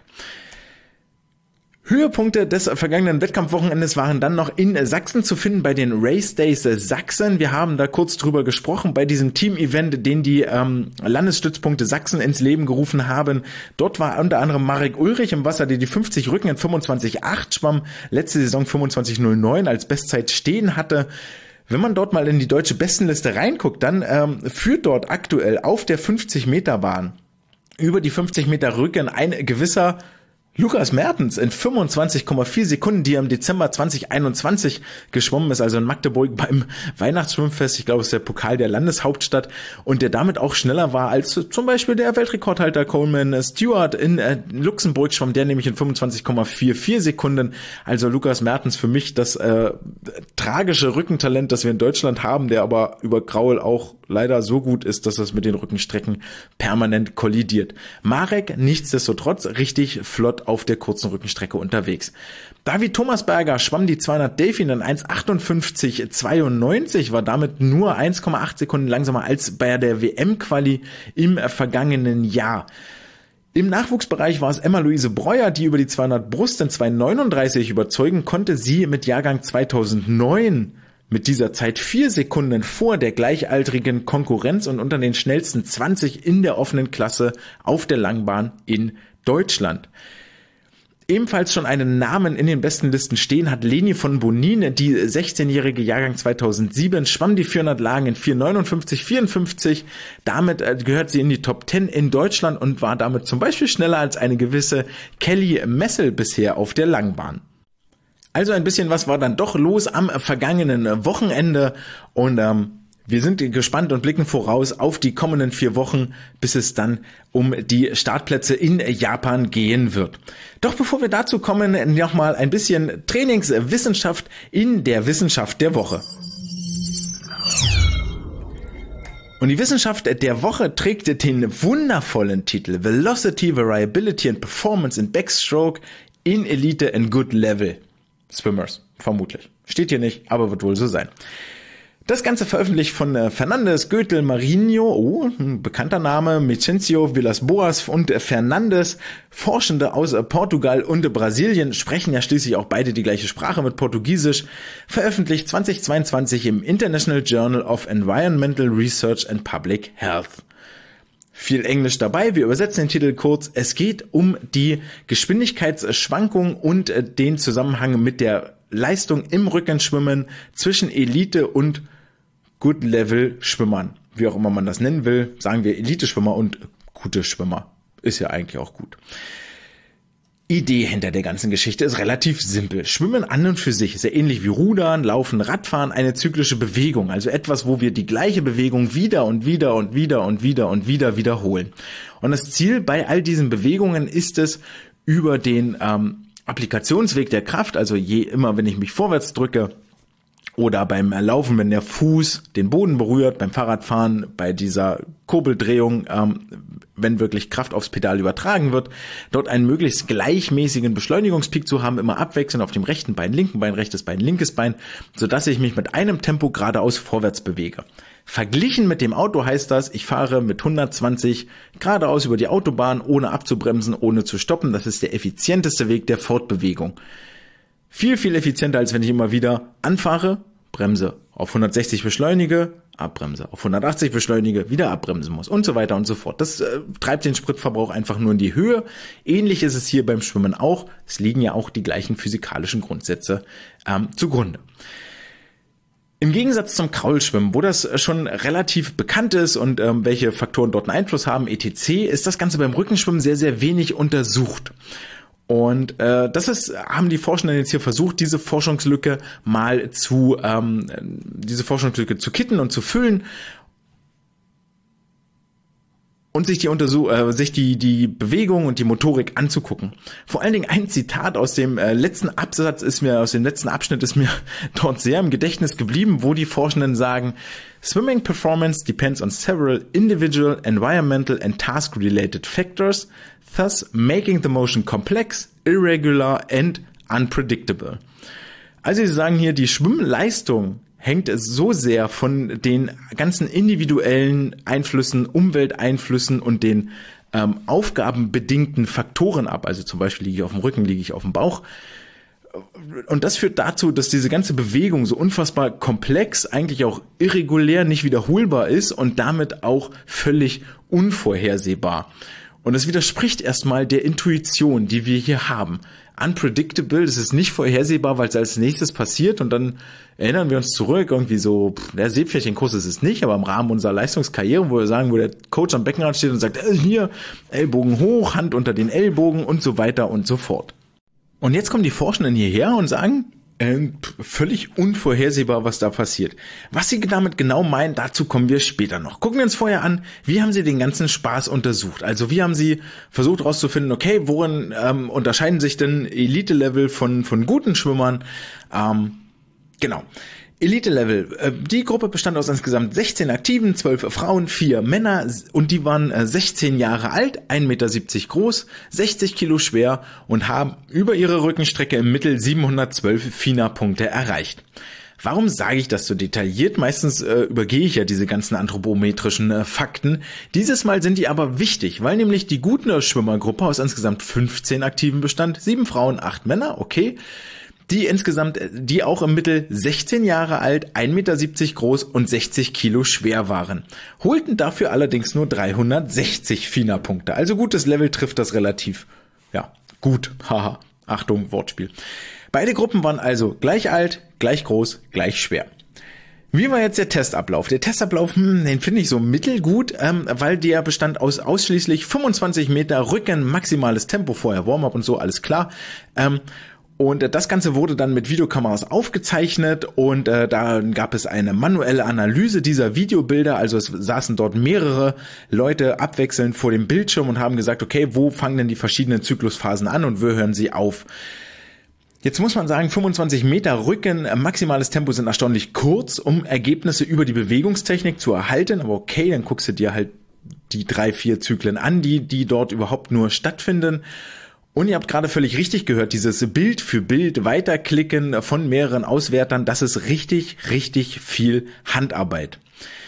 Höhepunkte des vergangenen Wettkampfwochenendes waren dann noch in Sachsen zu finden bei den Race Days Sachsen. Wir haben da kurz drüber gesprochen bei diesem Team-Event, den die ähm, Landesstützpunkte Sachsen ins Leben gerufen haben. Dort war unter anderem Marek Ulrich im Wasser, der die fünfzig Rücken in fünfundzwanzig acht schwamm, letzte Saison fünfundzwanzig null neun als Bestzeit stehen hatte. Wenn man dort mal in die deutsche Bestenliste reinguckt, dann ähm, führt dort aktuell auf der fünfzig Meter Bahn über die fünfzig Meter Rücken ein gewisser Lukas Mertens in fünfundzwanzig Komma vier Sekunden, die er im Dezember zwanzig einundzwanzig geschwommen ist, also in Magdeburg beim Weihnachtsschwimmfest. Ich glaube, es ist der Pokal der Landeshauptstadt, und der damit auch schneller war als zum Beispiel der Weltrekordhalter Coleman Stewart in äh, Luxemburg schwamm, der nämlich in fünfundzwanzig Komma vier vier Sekunden. Also Lukas Mertens für mich das äh, tragische Rückentalent, das wir in Deutschland haben, der aber über Graul auch leider so gut ist, dass es mit den Rückenstrecken permanent kollidiert. Marek nichtsdestotrotz richtig flott auf der kurzen Rückenstrecke unterwegs. David Thomasberger schwamm die zweihundert Delfin in eins achtundfünfzig zweiundneunzig, war damit nur eins Komma acht Sekunden langsamer als bei der W M-Quali im vergangenen Jahr. Im Nachwuchsbereich war es Emma-Luise Breuer, die über die zweihundert Brust in zwei neununddreißig überzeugen konnte. Sie mit Jahrgang zweitausendneun mit dieser Zeit vier Sekunden vor der gleichaltrigen Konkurrenz und unter den schnellsten zwanzig in der offenen Klasse auf der Langbahn in Deutschland. Ebenfalls schon einen Namen in den besten Listen stehen hat Leni von Bonin, die sechzehnjährige Jahrgang zweitausendsieben, schwamm die vierhundert Lagen in vier neunundfünfzig vierundfünfzig. Damit gehört sie in die Top zehn in Deutschland und war damit zum Beispiel schneller als eine gewisse Kelly Messel bisher auf der Langbahn. Also ein bisschen was war dann doch los am vergangenen Wochenende, und ähm, wir sind gespannt und blicken voraus auf die kommenden vier Wochen, bis es dann um die Startplätze in Japan gehen wird. Doch bevor wir dazu kommen, nochmal ein bisschen Trainingswissenschaft in der Wissenschaft der Woche. Und die Wissenschaft der Woche trägt den wundervollen Titel Velocity, Variability and Performance in Backstroke in Elite and Good Level. Swimmers, vermutlich. Steht hier nicht, aber wird wohl so sein. Das Ganze veröffentlicht von äh, Fernandes, Götel, Marinho, oh, ein bekannter Name, Mecencio, Villas-Boas und äh, Fernandes. Forschende aus äh, Portugal und äh, Brasilien sprechen ja schließlich auch beide die gleiche Sprache mit Portugiesisch. Veröffentlicht zweitausendzweiundzwanzig im International Journal of Environmental Research and Public Health. Viel Englisch dabei, wir übersetzen den Titel kurz. Es geht um die Geschwindigkeitsschwankung und äh, den Zusammenhang mit der Leistung im Rückenschwimmen zwischen Elite und Good-Level-Schwimmern. Wie auch immer man das nennen will, sagen wir Elite-Schwimmer und gute Schwimmer. Ist ja eigentlich auch gut. Idee hinter der ganzen Geschichte ist relativ simpel. Schwimmen an und für sich ist ja ähnlich wie Rudern, Laufen, Radfahren eine zyklische Bewegung. Also etwas, wo wir die gleiche Bewegung wieder und wieder und wieder und wieder und wieder wiederholen. Und das Ziel bei all diesen Bewegungen ist es, über den ähm, Applikationsweg der Kraft, also je immer, wenn ich mich vorwärts drücke, oder beim Laufen, wenn der Fuß den Boden berührt, beim Fahrradfahren, bei dieser Kurbeldrehung, ähm, wenn wirklich Kraft aufs Pedal übertragen wird, dort einen möglichst gleichmäßigen Beschleunigungspeak zu haben, immer abwechselnd auf dem rechten Bein, linken Bein, rechtes Bein, linkes Bein, sodass ich mich mit einem Tempo geradeaus vorwärts bewege. Verglichen mit dem Auto heißt das, ich fahre mit hundertzwanzig geradeaus über die Autobahn, ohne abzubremsen, ohne zu stoppen. Das ist der effizienteste Weg der Fortbewegung. Viel, viel effizienter, als wenn ich immer wieder anfahre, bremse, auf hundertsechzig beschleunige, abbremse, auf hundertachtzig beschleunige, wieder abbremsen muss und so weiter und so fort. Das äh, treibt den Spritverbrauch einfach nur in die Höhe. Ähnlich ist es hier beim Schwimmen auch. Es liegen ja auch die gleichen physikalischen Grundsätze ähm, zugrunde. Im Gegensatz zum Kraulschwimmen, wo das schon relativ bekannt ist und ähm, welche Faktoren dort einen Einfluss haben, et cetera, ist das Ganze beim Rückenschwimmen sehr, sehr wenig untersucht. Und äh, das ist, haben die Forschenden jetzt hier versucht, diese Forschungslücke mal zu, ähm, diese Forschungslücke zu kitten und zu füllen und sich die Untersuch äh, sich die die Bewegung und die Motorik anzugucken. Vor allen Dingen ein Zitat aus dem äh, letzten Absatz ist mir aus dem letzten Abschnitt ist mir dort sehr im Gedächtnis geblieben, wo die Forschenden sagen: Swimming performance depends on several individual, environmental and task-related factors, thus making the motion complex, irregular and unpredictable. Also sie sagen hier, die Schwimmleistung hängt es so sehr von den ganzen individuellen Einflüssen, Umwelteinflüssen und den ähm, aufgabenbedingten Faktoren ab. Also zum Beispiel liege ich auf dem Rücken, liege ich auf dem Bauch. Und das führt dazu, dass diese ganze Bewegung so unfassbar komplex, eigentlich auch irregulär, nicht wiederholbar ist und damit auch völlig unvorhersehbar. Und das widerspricht erstmal der Intuition, die wir hier haben. Unpredictable, das ist nicht vorhersehbar, weil es als nächstes passiert und dann erinnern wir uns zurück, irgendwie so, pff, der Seepferdchenkurs ist es nicht, aber im Rahmen unserer Leistungskarriere, wo wir sagen, wo der Coach am Beckenrand steht und sagt, äh, hier, Ellbogen hoch, Hand unter den Ellbogen und so weiter und so fort. Und jetzt kommen die Forschenden hierher und sagen, äh, völlig unvorhersehbar, was da passiert. Was sie damit genau meinen, dazu kommen wir später noch. Gucken wir uns vorher an, wie haben sie den ganzen Spaß untersucht? Also wie haben sie versucht herauszufinden, okay, worin ähm, unterscheiden sich denn Elite-Level von von guten Schwimmern? Ähm, genau. Elite-Level, die Gruppe bestand aus insgesamt sechzehn Aktiven, zwölf Frauen, vier Männer und die waren sechzehn Jahre alt, ein Meter siebzig groß, sechzig Kilo schwer und haben über ihre Rückenstrecke im Mittel siebenhundertzwölf FINA-Punkte erreicht. Warum sage ich das so detailliert? Meistens äh, übergehe ich ja diese ganzen anthropometrischen äh, Fakten. Dieses Mal sind die aber wichtig, weil nämlich die gute Schwimmergruppe aus insgesamt fünfzehn Aktiven bestand, sieben Frauen, acht Männer, okay, die insgesamt, die auch im Mittel sechzehn Jahre alt, ein Meter siebzig groß und sechzig Kilo schwer waren. Holten dafür allerdings nur dreihundertsechzig FINA-Punkte. Also gutes Level trifft das relativ, ja, gut. Haha, Achtung, Wortspiel. Beide Gruppen waren also gleich alt, gleich groß, gleich schwer. Wie war jetzt der Testablauf? Der Testablauf, hm, den finde ich so mittelgut, ähm, weil der bestand aus ausschließlich fünfundzwanzig Meter Rücken, maximales Tempo, vorher Warm-up und so, alles klar. Ähm, Und das Ganze wurde dann mit Videokameras aufgezeichnet und äh, da gab es eine manuelle Analyse dieser Videobilder. Also es saßen dort mehrere Leute abwechselnd vor dem Bildschirm und haben gesagt, okay, wo fangen denn die verschiedenen Zyklusphasen an und wo hören sie auf? Jetzt muss man sagen, fünfundzwanzig Meter Rücken, äh, maximales Tempo sind erstaunlich kurz, um Ergebnisse über die Bewegungstechnik zu erhalten. Aber okay, dann guckst du dir halt die drei, vier Zyklen an, die, die dort überhaupt nur stattfinden. Und ihr habt gerade völlig richtig gehört, dieses Bild für Bild weiterklicken von mehreren Auswertern, das ist richtig, richtig viel Handarbeit.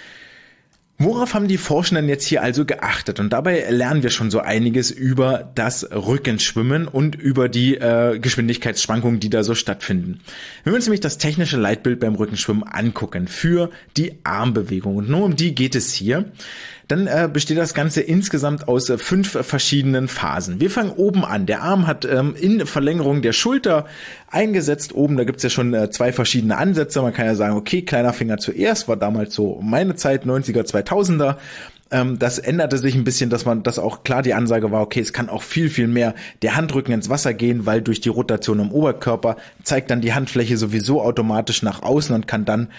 Worauf haben die Forschenden jetzt hier also geachtet? Und dabei lernen wir schon so einiges über das Rückenschwimmen und über die äh, Geschwindigkeitsschwankungen, die da so stattfinden. Wenn wir uns nämlich das technische Leitbild beim Rückenschwimmen angucken für die Armbewegung, und nur um die geht es hier, dann äh, besteht das Ganze insgesamt aus äh, fünf verschiedenen Phasen. Wir fangen oben an. Der Arm hat ähm, in Verlängerung der Schulter eingesetzt. Oben, da gibt's ja schon äh, zwei verschiedene Ansätze. Man kann ja sagen, okay, kleiner Finger zuerst, war damals so meine Zeit, neunziger, zweitausender. Ähm, das änderte sich ein bisschen, dass man, dass auch klar die Ansage war, okay, es kann auch viel, viel mehr der Handrücken ins Wasser gehen, weil durch die Rotation im Oberkörper zeigt dann die Handfläche sowieso automatisch nach außen und kann dann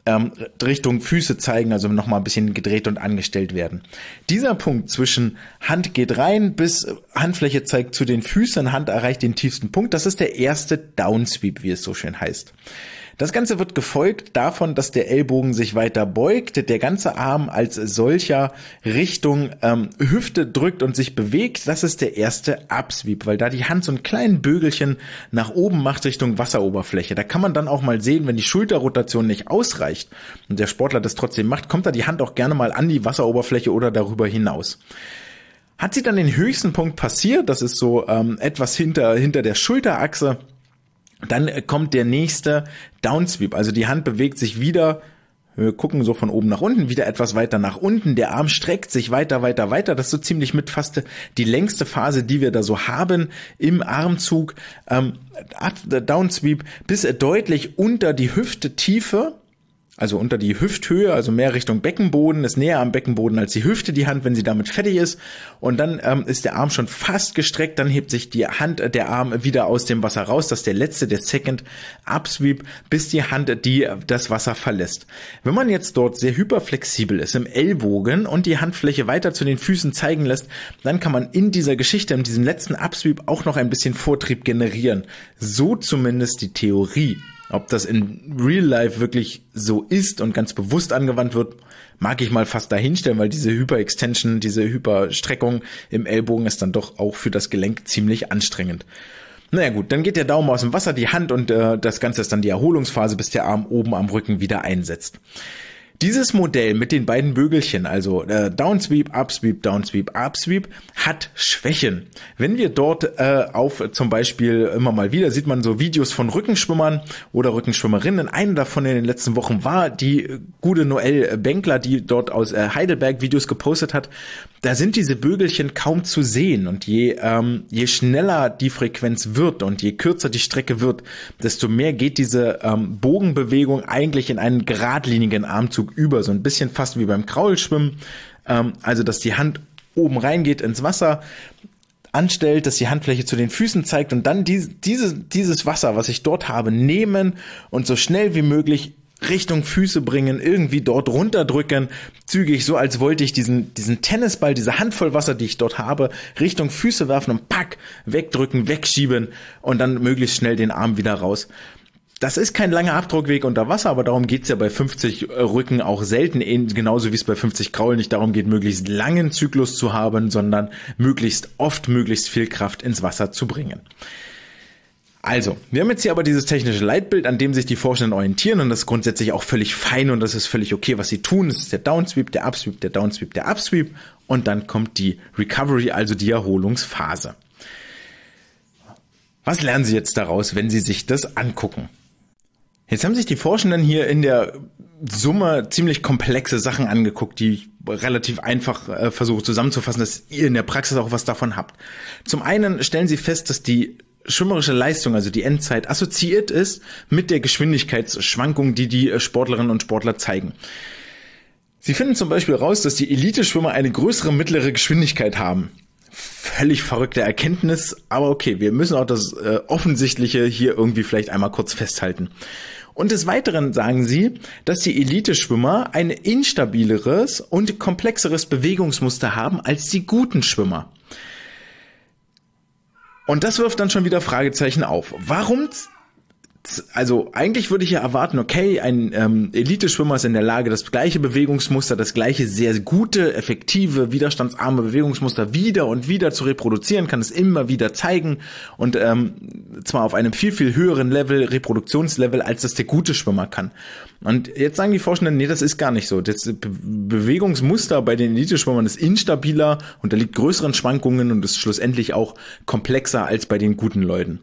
Richtung Füße zeigen, also nochmal ein bisschen gedreht und angestellt werden. Dieser Punkt zwischen Hand geht rein bis Handfläche zeigt zu den Füßen, Hand erreicht den tiefsten Punkt, das ist der erste Downsweep, wie es so schön heißt. Das Ganze wird gefolgt davon, dass der Ellbogen sich weiter beugt, der ganze Arm als solcher Richtung ähm, Hüfte drückt und sich bewegt. Das ist der erste Upsweep, weil da die Hand so ein kleines Bögelchen nach oben macht Richtung Wasseroberfläche. Da kann man dann auch mal sehen, wenn die Schulterrotation nicht ausreicht und der Sportler das trotzdem macht, kommt da die Hand auch gerne mal an die Wasseroberfläche oder darüber hinaus. Hat sie dann den höchsten Punkt passiert, das ist so ähm, etwas hinter, hinter der Schulterachse, dann kommt der nächste Downsweep, also die Hand bewegt sich wieder, wir gucken so von oben nach unten, wieder etwas weiter nach unten, der Arm streckt sich weiter, weiter, weiter, das ist so ziemlich mit fast die längste Phase, die wir da so haben im Armzug, ähm, Downsweep bis deutlich unter die Hüftetiefe, also unter die Hüfthöhe, also mehr Richtung Beckenboden, ist näher am Beckenboden als die Hüfte, die Hand, wenn sie damit fertig ist. Und dann ähm, ist der Arm schon fast gestreckt, dann hebt sich die Hand, der Arm wieder aus dem Wasser raus. Das ist der letzte, der Second Upsweep, bis die Hand die das Wasser verlässt. Wenn man jetzt dort sehr hyperflexibel ist im Ellbogen und die Handfläche weiter zu den Füßen zeigen lässt, dann kann man in dieser Geschichte, in diesem letzten Upsweep auch noch ein bisschen Vortrieb generieren. So zumindest die Theorie. Ob das in Real Life wirklich so ist und ganz bewusst angewandt wird, mag ich mal fast dahinstellen, weil diese Hyperextension, diese Hyperstreckung im Ellbogen ist dann doch auch für das Gelenk ziemlich anstrengend. Naja gut, dann geht der Daumen aus dem Wasser, die Hand und äh, das Ganze ist dann die Erholungsphase, bis der Arm oben am Rücken wieder einsetzt. Dieses Modell mit den beiden Bögelchen, also äh, Downsweep, Upsweep, Downsweep, Upsweep, hat Schwächen. Wenn wir dort äh, auf zum Beispiel immer mal wieder, sieht man so Videos von Rückenschwimmern oder Rückenschwimmerinnen. Eine davon in den letzten Wochen war die gute Noelle Benkler, die dort aus äh, Heidelberg Videos gepostet hat. Da sind diese Bögelchen kaum zu sehen und je ähm, je schneller die Frequenz wird und je kürzer die Strecke wird, desto mehr geht diese ähm, Bogenbewegung eigentlich in einen geradlinigen Armzug über, so ein bisschen fast wie beim Kraulschwimmen, ähm, also dass die Hand oben reingeht ins Wasser, anstellt, dass die Handfläche zu den Füßen zeigt und dann die, diese, dieses Wasser, was ich dort habe, nehmen und so schnell wie möglich Richtung Füße bringen, irgendwie dort runterdrücken, zügig, so als wollte ich diesen diesen Tennisball, diese Handvoll Wasser, die ich dort habe, Richtung Füße werfen und pack, wegdrücken, wegschieben und dann möglichst schnell den Arm wieder raus. Das ist kein langer Abdruckweg unter Wasser, aber darum geht's ja bei fünfzig Rücken auch selten, genauso wie es bei fünfzig Kraul nicht darum geht, möglichst langen Zyklus zu haben, sondern möglichst oft, möglichst viel Kraft ins Wasser zu bringen. Also, wir haben jetzt hier aber dieses technische Leitbild, an dem sich die Forschenden orientieren und das ist grundsätzlich auch völlig fein und das ist völlig okay, was sie tun. Das ist der Downsweep, der Upsweep, der Downsweep, der Upsweep und dann kommt die Recovery, also die Erholungsphase. Was lernen Sie jetzt daraus, wenn Sie sich das angucken? Jetzt haben sich die Forschenden hier in der Summe ziemlich komplexe Sachen angeguckt, die ich relativ einfach äh, versuche zusammenzufassen, dass ihr in der Praxis auch was davon habt. Zum einen stellen sie fest, dass die schwimmerische Leistung, also die Endzeit, assoziiert ist mit der Geschwindigkeitsschwankung, die die Sportlerinnen und Sportler zeigen. Sie finden zum Beispiel raus, dass die Elite-Schwimmer eine größere mittlere Geschwindigkeit haben. Völlig verrückte Erkenntnis, aber okay, wir müssen auch das äh, Offensichtliche hier irgendwie vielleicht einmal kurz festhalten. Und des Weiteren sagen sie, dass die Elite-Schwimmer ein instabileres und komplexeres Bewegungsmuster haben als die guten Schwimmer. Und das wirft dann schon wieder Fragezeichen auf. Warum Also eigentlich würde ich ja erwarten, okay, ein ähm, Elite-Schwimmer ist in der Lage, das gleiche Bewegungsmuster, das gleiche sehr gute, effektive, widerstandsarme Bewegungsmuster wieder und wieder zu reproduzieren, kann es immer wieder zeigen und ähm, zwar auf einem viel, viel höheren Level, Reproduktionslevel, als das der gute Schwimmer kann. Und jetzt sagen die Forschenden, nee, das ist gar nicht so. Das Be- Bewegungsmuster bei den Elite-Schwimmern ist instabiler, unterliegt größeren Schwankungen und ist schlussendlich auch komplexer als bei den guten Leuten.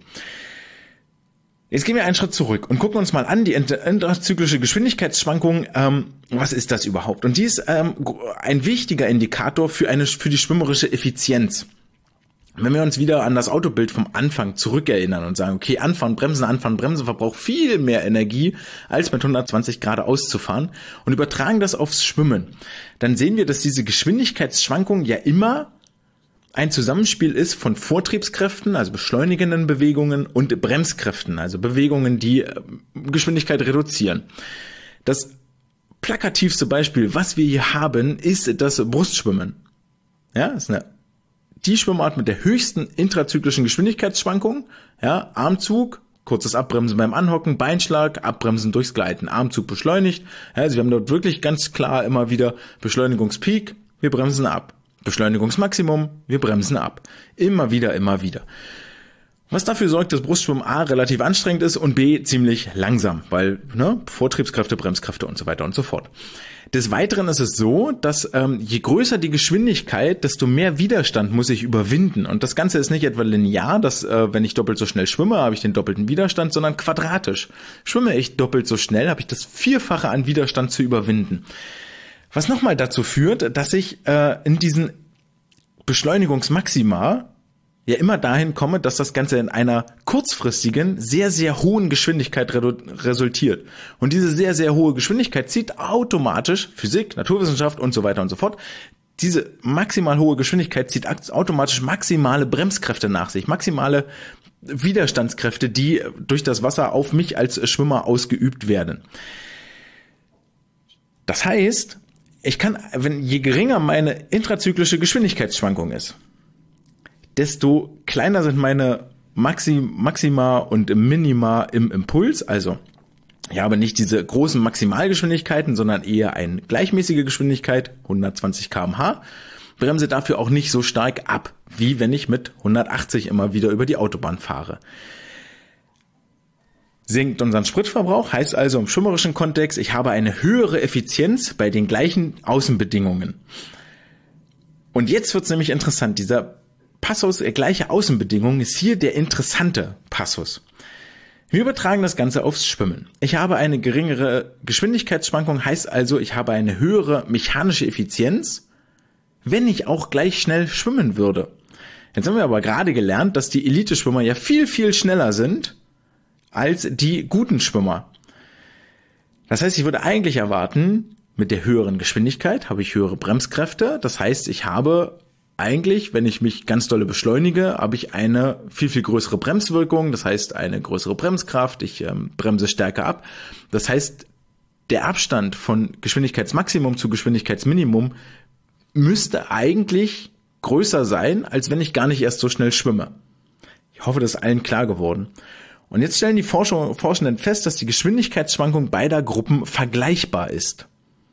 Jetzt gehen wir einen Schritt zurück und gucken uns mal an, die intrazyklische Geschwindigkeitsschwankung, ähm, was ist das überhaupt? Und die ist ähm, ein wichtiger Indikator für eine für die schwimmerische Effizienz. Wenn wir uns wieder an das Autobild vom Anfang zurückerinnern und sagen, okay, Anfahren, Bremsen, Anfahren, Bremsen verbraucht viel mehr Energie, als mit hundertzwanzig Grad auszufahren und übertragen das aufs Schwimmen, dann sehen wir, dass diese Geschwindigkeitsschwankung ja immer ein Zusammenspiel ist von Vortriebskräften, also beschleunigenden Bewegungen, und Bremskräften, also Bewegungen, die Geschwindigkeit reduzieren. Das plakativste Beispiel, was wir hier haben, ist das Brustschwimmen. Ja, das ist eine, die Schwimmart mit der höchsten intrazyklischen Geschwindigkeitsschwankung. Ja, Armzug, kurzes Abbremsen beim Anhocken, Beinschlag, Abbremsen durchs Gleiten, Armzug beschleunigt. Ja, also wir haben dort wirklich ganz klar immer wieder Beschleunigungspeak, wir bremsen ab. Beschleunigungsmaximum, wir bremsen ab. Immer wieder, immer wieder. Was dafür sorgt, dass Brustschwimmen A relativ anstrengend ist und B ziemlich langsam, weil ne, Vortriebskräfte, Bremskräfte und so weiter und so fort. Des Weiteren ist es so, dass ähm, je größer die Geschwindigkeit, desto mehr Widerstand muss ich überwinden. Und das Ganze ist nicht etwa linear, dass äh, wenn ich doppelt so schnell schwimme, habe ich den doppelten Widerstand, sondern quadratisch. Schwimme ich doppelt so schnell, habe ich das Vierfache an Widerstand zu überwinden. Was nochmal dazu führt, dass ich äh, in diesen Beschleunigungsmaxima ja immer dahin komme, dass das Ganze in einer kurzfristigen, sehr, sehr hohen Geschwindigkeit redu- resultiert. Und diese sehr, sehr hohe Geschwindigkeit zieht automatisch Physik, Naturwissenschaft und so weiter und so fort. Diese maximal hohe Geschwindigkeit zieht automatisch maximale Bremskräfte nach sich, maximale Widerstandskräfte, die durch das Wasser auf mich als Schwimmer ausgeübt werden. Das heißt, ich kann, wenn je geringer meine intrazyklische Geschwindigkeitsschwankung ist, desto kleiner sind meine Maxi, Maxima und Minima im Impuls. Also ich habe nicht diese großen Maximalgeschwindigkeiten, sondern eher eine gleichmäßige Geschwindigkeit, hundertzwanzig Kilometer pro Stunde. Bremse dafür auch nicht so stark ab, wie wenn ich mit hundertachtzig immer wieder über die Autobahn fahre. Sinkt unseren Spritverbrauch, heißt also im schwimmerischen Kontext, ich habe eine höhere Effizienz bei den gleichen Außenbedingungen. Und jetzt wird es nämlich interessant, dieser Passus, äh, gleiche Außenbedingungen, ist hier der interessante Passus. Wir übertragen das Ganze aufs Schwimmen. Ich habe eine geringere Geschwindigkeitsschwankung, heißt also, ich habe eine höhere mechanische Effizienz, wenn ich auch gleich schnell schwimmen würde. Jetzt haben wir aber gerade gelernt, dass die Elite-Schwimmer ja viel, viel schneller sind als die guten Schwimmer. Das heißt, ich würde eigentlich erwarten, mit der höheren Geschwindigkeit habe ich höhere Bremskräfte. Das heißt, ich habe eigentlich, wenn ich mich ganz dolle beschleunige, habe ich eine viel, viel größere Bremswirkung. Das heißt, eine größere Bremskraft. Ich ähm, bremse stärker ab. Das heißt, der Abstand von Geschwindigkeitsmaximum zu Geschwindigkeitsminimum müsste eigentlich größer sein, als wenn ich gar nicht erst so schnell schwimme. Ich hoffe, das ist allen klar geworden. Und jetzt stellen die Forscher, Forschenden fest, dass die Geschwindigkeitsschwankung beider Gruppen vergleichbar ist.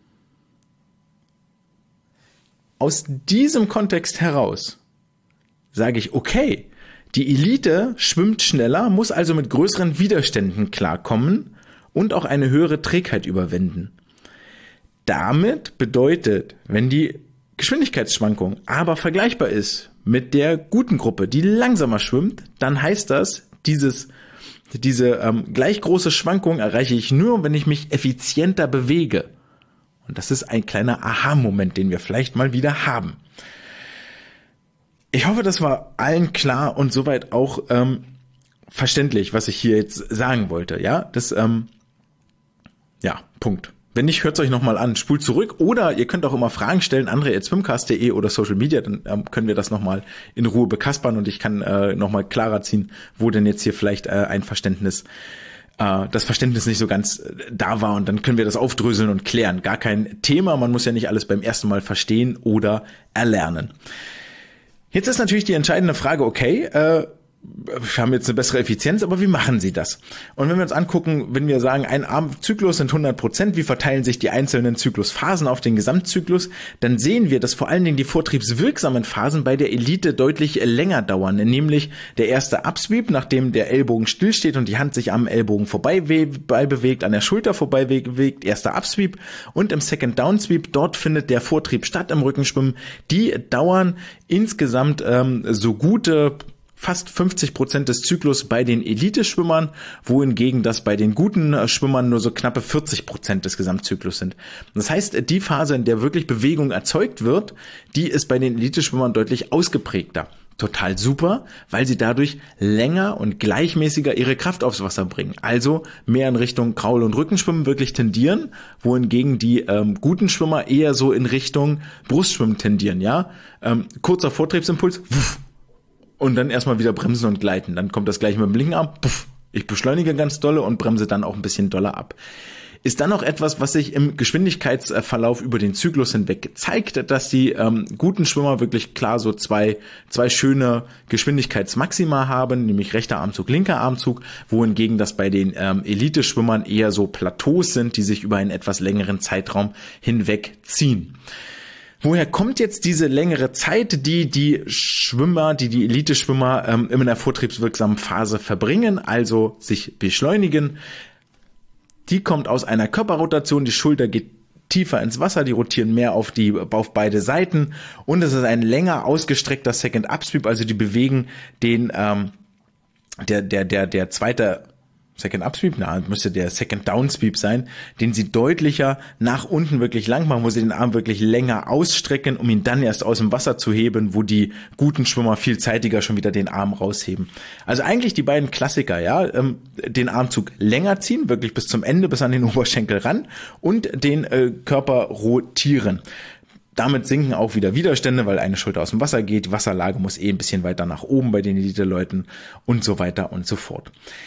Aus diesem Kontext heraus sage ich, okay, die Elite schwimmt schneller, muss also mit größeren Widerständen klarkommen und auch eine höhere Trägheit überwinden. Damit bedeutet, wenn die Geschwindigkeitsschwankung aber vergleichbar ist mit der guten Gruppe, die langsamer schwimmt, dann heißt das, dieses Diese ähm, gleich große Schwankung erreiche ich nur, wenn ich mich effizienter bewege. Und das ist ein kleiner Aha-Moment, den wir vielleicht mal wieder haben. Ich hoffe, das war allen klar und soweit auch ähm, verständlich, was ich hier jetzt sagen wollte. Ja, das, ähm, ja, Punkt. Wenn nicht, hört es euch nochmal an, spult zurück oder ihr könnt auch immer Fragen stellen, andre at swimcast punkt de oder Social Media, dann ähm, können wir das nochmal in Ruhe bekaspern und ich kann äh, nochmal klarer ziehen, wo denn jetzt hier vielleicht äh, ein Verständnis, äh, das Verständnis nicht so ganz äh, da war und dann können wir das aufdröseln und klären. Gar kein Thema, man muss ja nicht alles beim ersten Mal verstehen oder erlernen. Jetzt ist natürlich die entscheidende Frage, okay, äh, wir haben jetzt eine bessere Effizienz, aber wie machen sie das? Und wenn wir uns angucken, wenn wir sagen, ein Armzyklus sind hundert Prozent, wie verteilen sich die einzelnen Zyklusphasen auf den Gesamtzyklus, dann sehen wir, dass vor allen Dingen die vortriebswirksamen Phasen bei der Elite deutlich länger dauern, nämlich der erste Upsweep, nachdem der Ellbogen stillsteht und die Hand sich am Ellbogen vorbei bewegt, an der Schulter vorbei bewegt, erster Upsweep, und im Second Downsweep, dort findet der Vortrieb statt im Rückenschwimmen. Die dauern insgesamt ähm, so gute fast fünfzig Prozent des Zyklus bei den Eliteschwimmern, wohingegen das bei den guten Schwimmern nur so knappe vierzig Prozent des Gesamtzyklus sind. Das heißt, die Phase, in der wirklich Bewegung erzeugt wird, die ist bei den Eliteschwimmern deutlich ausgeprägter. Total super, weil sie dadurch länger und gleichmäßiger ihre Kraft aufs Wasser bringen. Also mehr in Richtung Kraul- und Rückenschwimmen wirklich tendieren, wohingegen die ähm, guten Schwimmer eher so in Richtung Brustschwimmen tendieren. Ja, ähm, kurzer Vortriebsimpuls, wuff, und dann erstmal wieder bremsen und gleiten. Dann kommt das gleich mit dem linken Arm. Puff, ich beschleunige ganz dolle und bremse dann auch ein bisschen doller ab. Ist dann auch etwas, was sich im Geschwindigkeitsverlauf über den Zyklus hinweg zeigt, dass die ähm, guten Schwimmer wirklich klar so zwei zwei schöne Geschwindigkeitsmaxima haben, nämlich rechter Armzug, linker Armzug, wohingegen das bei den ähm, Elite-Schwimmern eher so Plateaus sind, die sich über einen etwas längeren Zeitraum hinweg ziehen. Woher kommt jetzt diese längere Zeit, die die Schwimmer, die die Elite-Schwimmer ähm, in einer vortriebswirksamen Phase verbringen, also sich beschleunigen? Die kommt aus einer Körperrotation, die Schulter geht tiefer ins Wasser, die rotieren mehr auf die auf beide Seiten, und es ist ein länger ausgestreckter Second Upsweep, also die bewegen den ähm, der der der der zweite Second Upsweep, na, müsste der Second Downsweep sein, den sie deutlicher nach unten wirklich lang machen, wo sie den Arm wirklich länger ausstrecken, um ihn dann erst aus dem Wasser zu heben, wo die guten Schwimmer viel zeitiger schon wieder den Arm rausheben. Also eigentlich die beiden Klassiker, ja, ähm, den Armzug länger ziehen, wirklich bis zum Ende, bis an den Oberschenkel ran, und den äh, Körper rotieren. Damit sinken auch wieder Widerstände, weil eine Schulter aus dem Wasser geht, die Wasserlage muss eh ein bisschen weiter nach oben bei den Elite-Leuten und so weiter und so fort.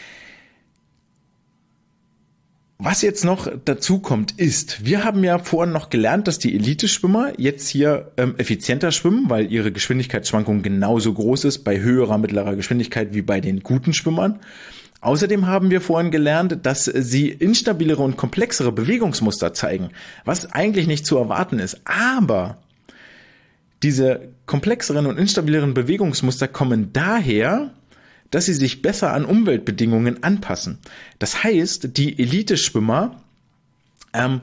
Was jetzt noch dazu kommt, ist, wir haben ja vorhin noch gelernt, dass die Elite-Schwimmer jetzt hier ähm, effizienter schwimmen, weil ihre Geschwindigkeitsschwankung genauso groß ist bei höherer, mittlerer Geschwindigkeit wie bei den guten Schwimmern. Außerdem haben wir vorhin gelernt, dass sie instabilere und komplexere Bewegungsmuster zeigen, was eigentlich nicht zu erwarten ist. Aber diese komplexeren und instabileren Bewegungsmuster kommen daher, dass sie sich besser an Umweltbedingungen anpassen. Das heißt, die Elite-Schwimmer ähm,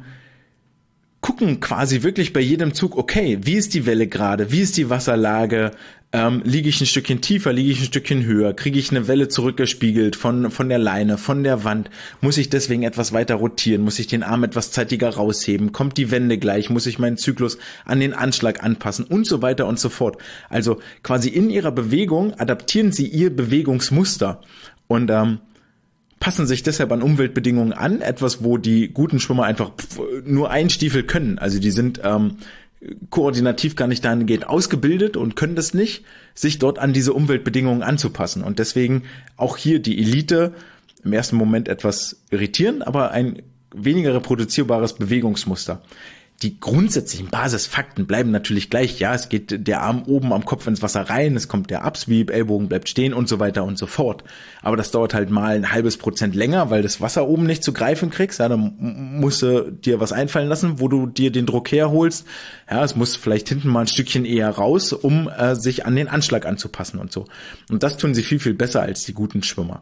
gucken quasi wirklich bei jedem Zug, okay, wie ist die Welle gerade, wie ist die Wasserlage, ähm, liege ich ein Stückchen tiefer, liege ich ein Stückchen höher, kriege ich eine Welle zurückgespiegelt von von der Leine, von der Wand, muss ich deswegen etwas weiter rotieren, muss ich den Arm etwas zeitiger rausheben, kommt die Wende gleich, muss ich meinen Zyklus an den Anschlag anpassen und so weiter und so fort. Also quasi in ihrer Bewegung adaptieren sie ihr Bewegungsmuster und ähm, passen sich deshalb an Umweltbedingungen an, etwas, wo die guten Schwimmer einfach nur einen Stiefel können. Also die sind ähm, koordinativ gar nicht dahingehend ausgebildet und können das nicht, sich dort an diese Umweltbedingungen anzupassen. Und deswegen auch hier die Elite im ersten Moment etwas irritieren, aber ein weniger reproduzierbares Bewegungsmuster. Die grundsätzlichen Basisfakten bleiben natürlich gleich. Ja, es geht der Arm oben am Kopf ins Wasser rein, es kommt der Upsweep, Ellbogen bleibt stehen und so weiter und so fort. Aber das dauert halt mal ein halbes Prozent länger, weil das Wasser oben nicht zu greifen kriegst. Ja, dann musst du dir was einfallen lassen, wo du dir den Druck herholst. Ja, es muss vielleicht hinten mal ein Stückchen eher raus, um äh, sich an den Anschlag anzupassen und so. Und das tun sie viel, viel besser als die guten Schwimmer.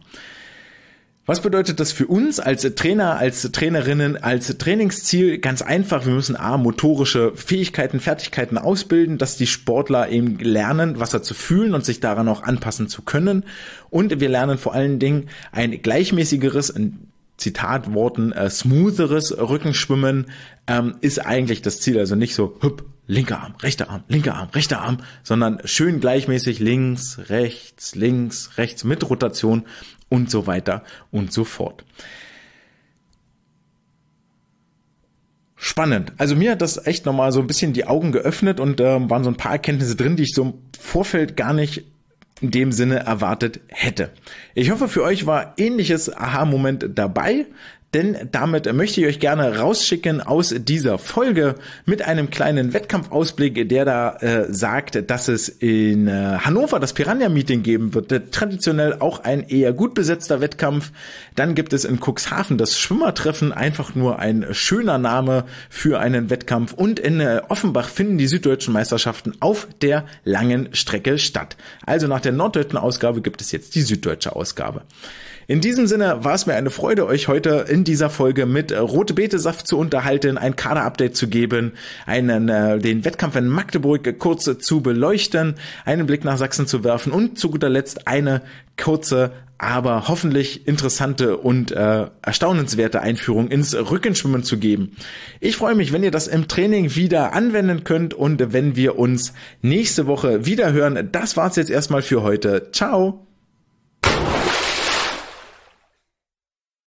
Was bedeutet das für uns als Trainer, als Trainerinnen, als Trainingsziel? Ganz einfach, wir müssen A, motorische Fähigkeiten, Fertigkeiten ausbilden, dass die Sportler eben lernen, Wasser zu fühlen und sich daran auch anpassen zu können. Und wir lernen vor allen Dingen ein gleichmäßigeres, in Zitatworten, äh, smootheres Rückenschwimmen ähm, ist eigentlich das Ziel. Also nicht so, hüpp, linker Arm, rechter Arm, linker Arm, rechter Arm, sondern schön gleichmäßig links, rechts, links, rechts mit Rotation und so weiter und so fort. Spannend. Also mir hat das echt nochmal so ein bisschen die Augen geöffnet und äh, waren so ein paar Erkenntnisse drin, die ich so im Vorfeld gar nicht in dem Sinne erwartet hätte. Ich hoffe, für euch war ähnliches Aha-Moment dabei. denn damit möchte ich euch gerne rausschicken aus dieser Folge mit einem kleinen Wettkampfausblick, der da äh, sagt, dass es in äh, Hannover das Piranha-Meeting geben wird. Äh, traditionell auch ein eher gut besetzter Wettkampf. Dann gibt es in Cuxhaven das Schwimmertreffen, einfach nur ein schöner Name für einen Wettkampf. Und in äh, Offenbach finden die süddeutschen Meisterschaften auf der langen Strecke statt. Also nach der norddeutschen Ausgabe gibt es jetzt die süddeutsche Ausgabe. In diesem Sinne war es mir eine Freude, euch heute in dieser Folge mit Rote Beete Saft zu unterhalten, ein Kader-Update zu geben, einen äh, den Wettkampf in Magdeburg kurz zu beleuchten, einen Blick nach Sachsen zu werfen und zu guter Letzt eine kurze, aber hoffentlich interessante und äh, erstaunenswerte Einführung ins Rückenschwimmen zu geben. Ich freue mich, wenn ihr das im Training wieder anwenden könnt und wenn wir uns nächste Woche wieder hören. Das war's jetzt erstmal für heute. Ciao!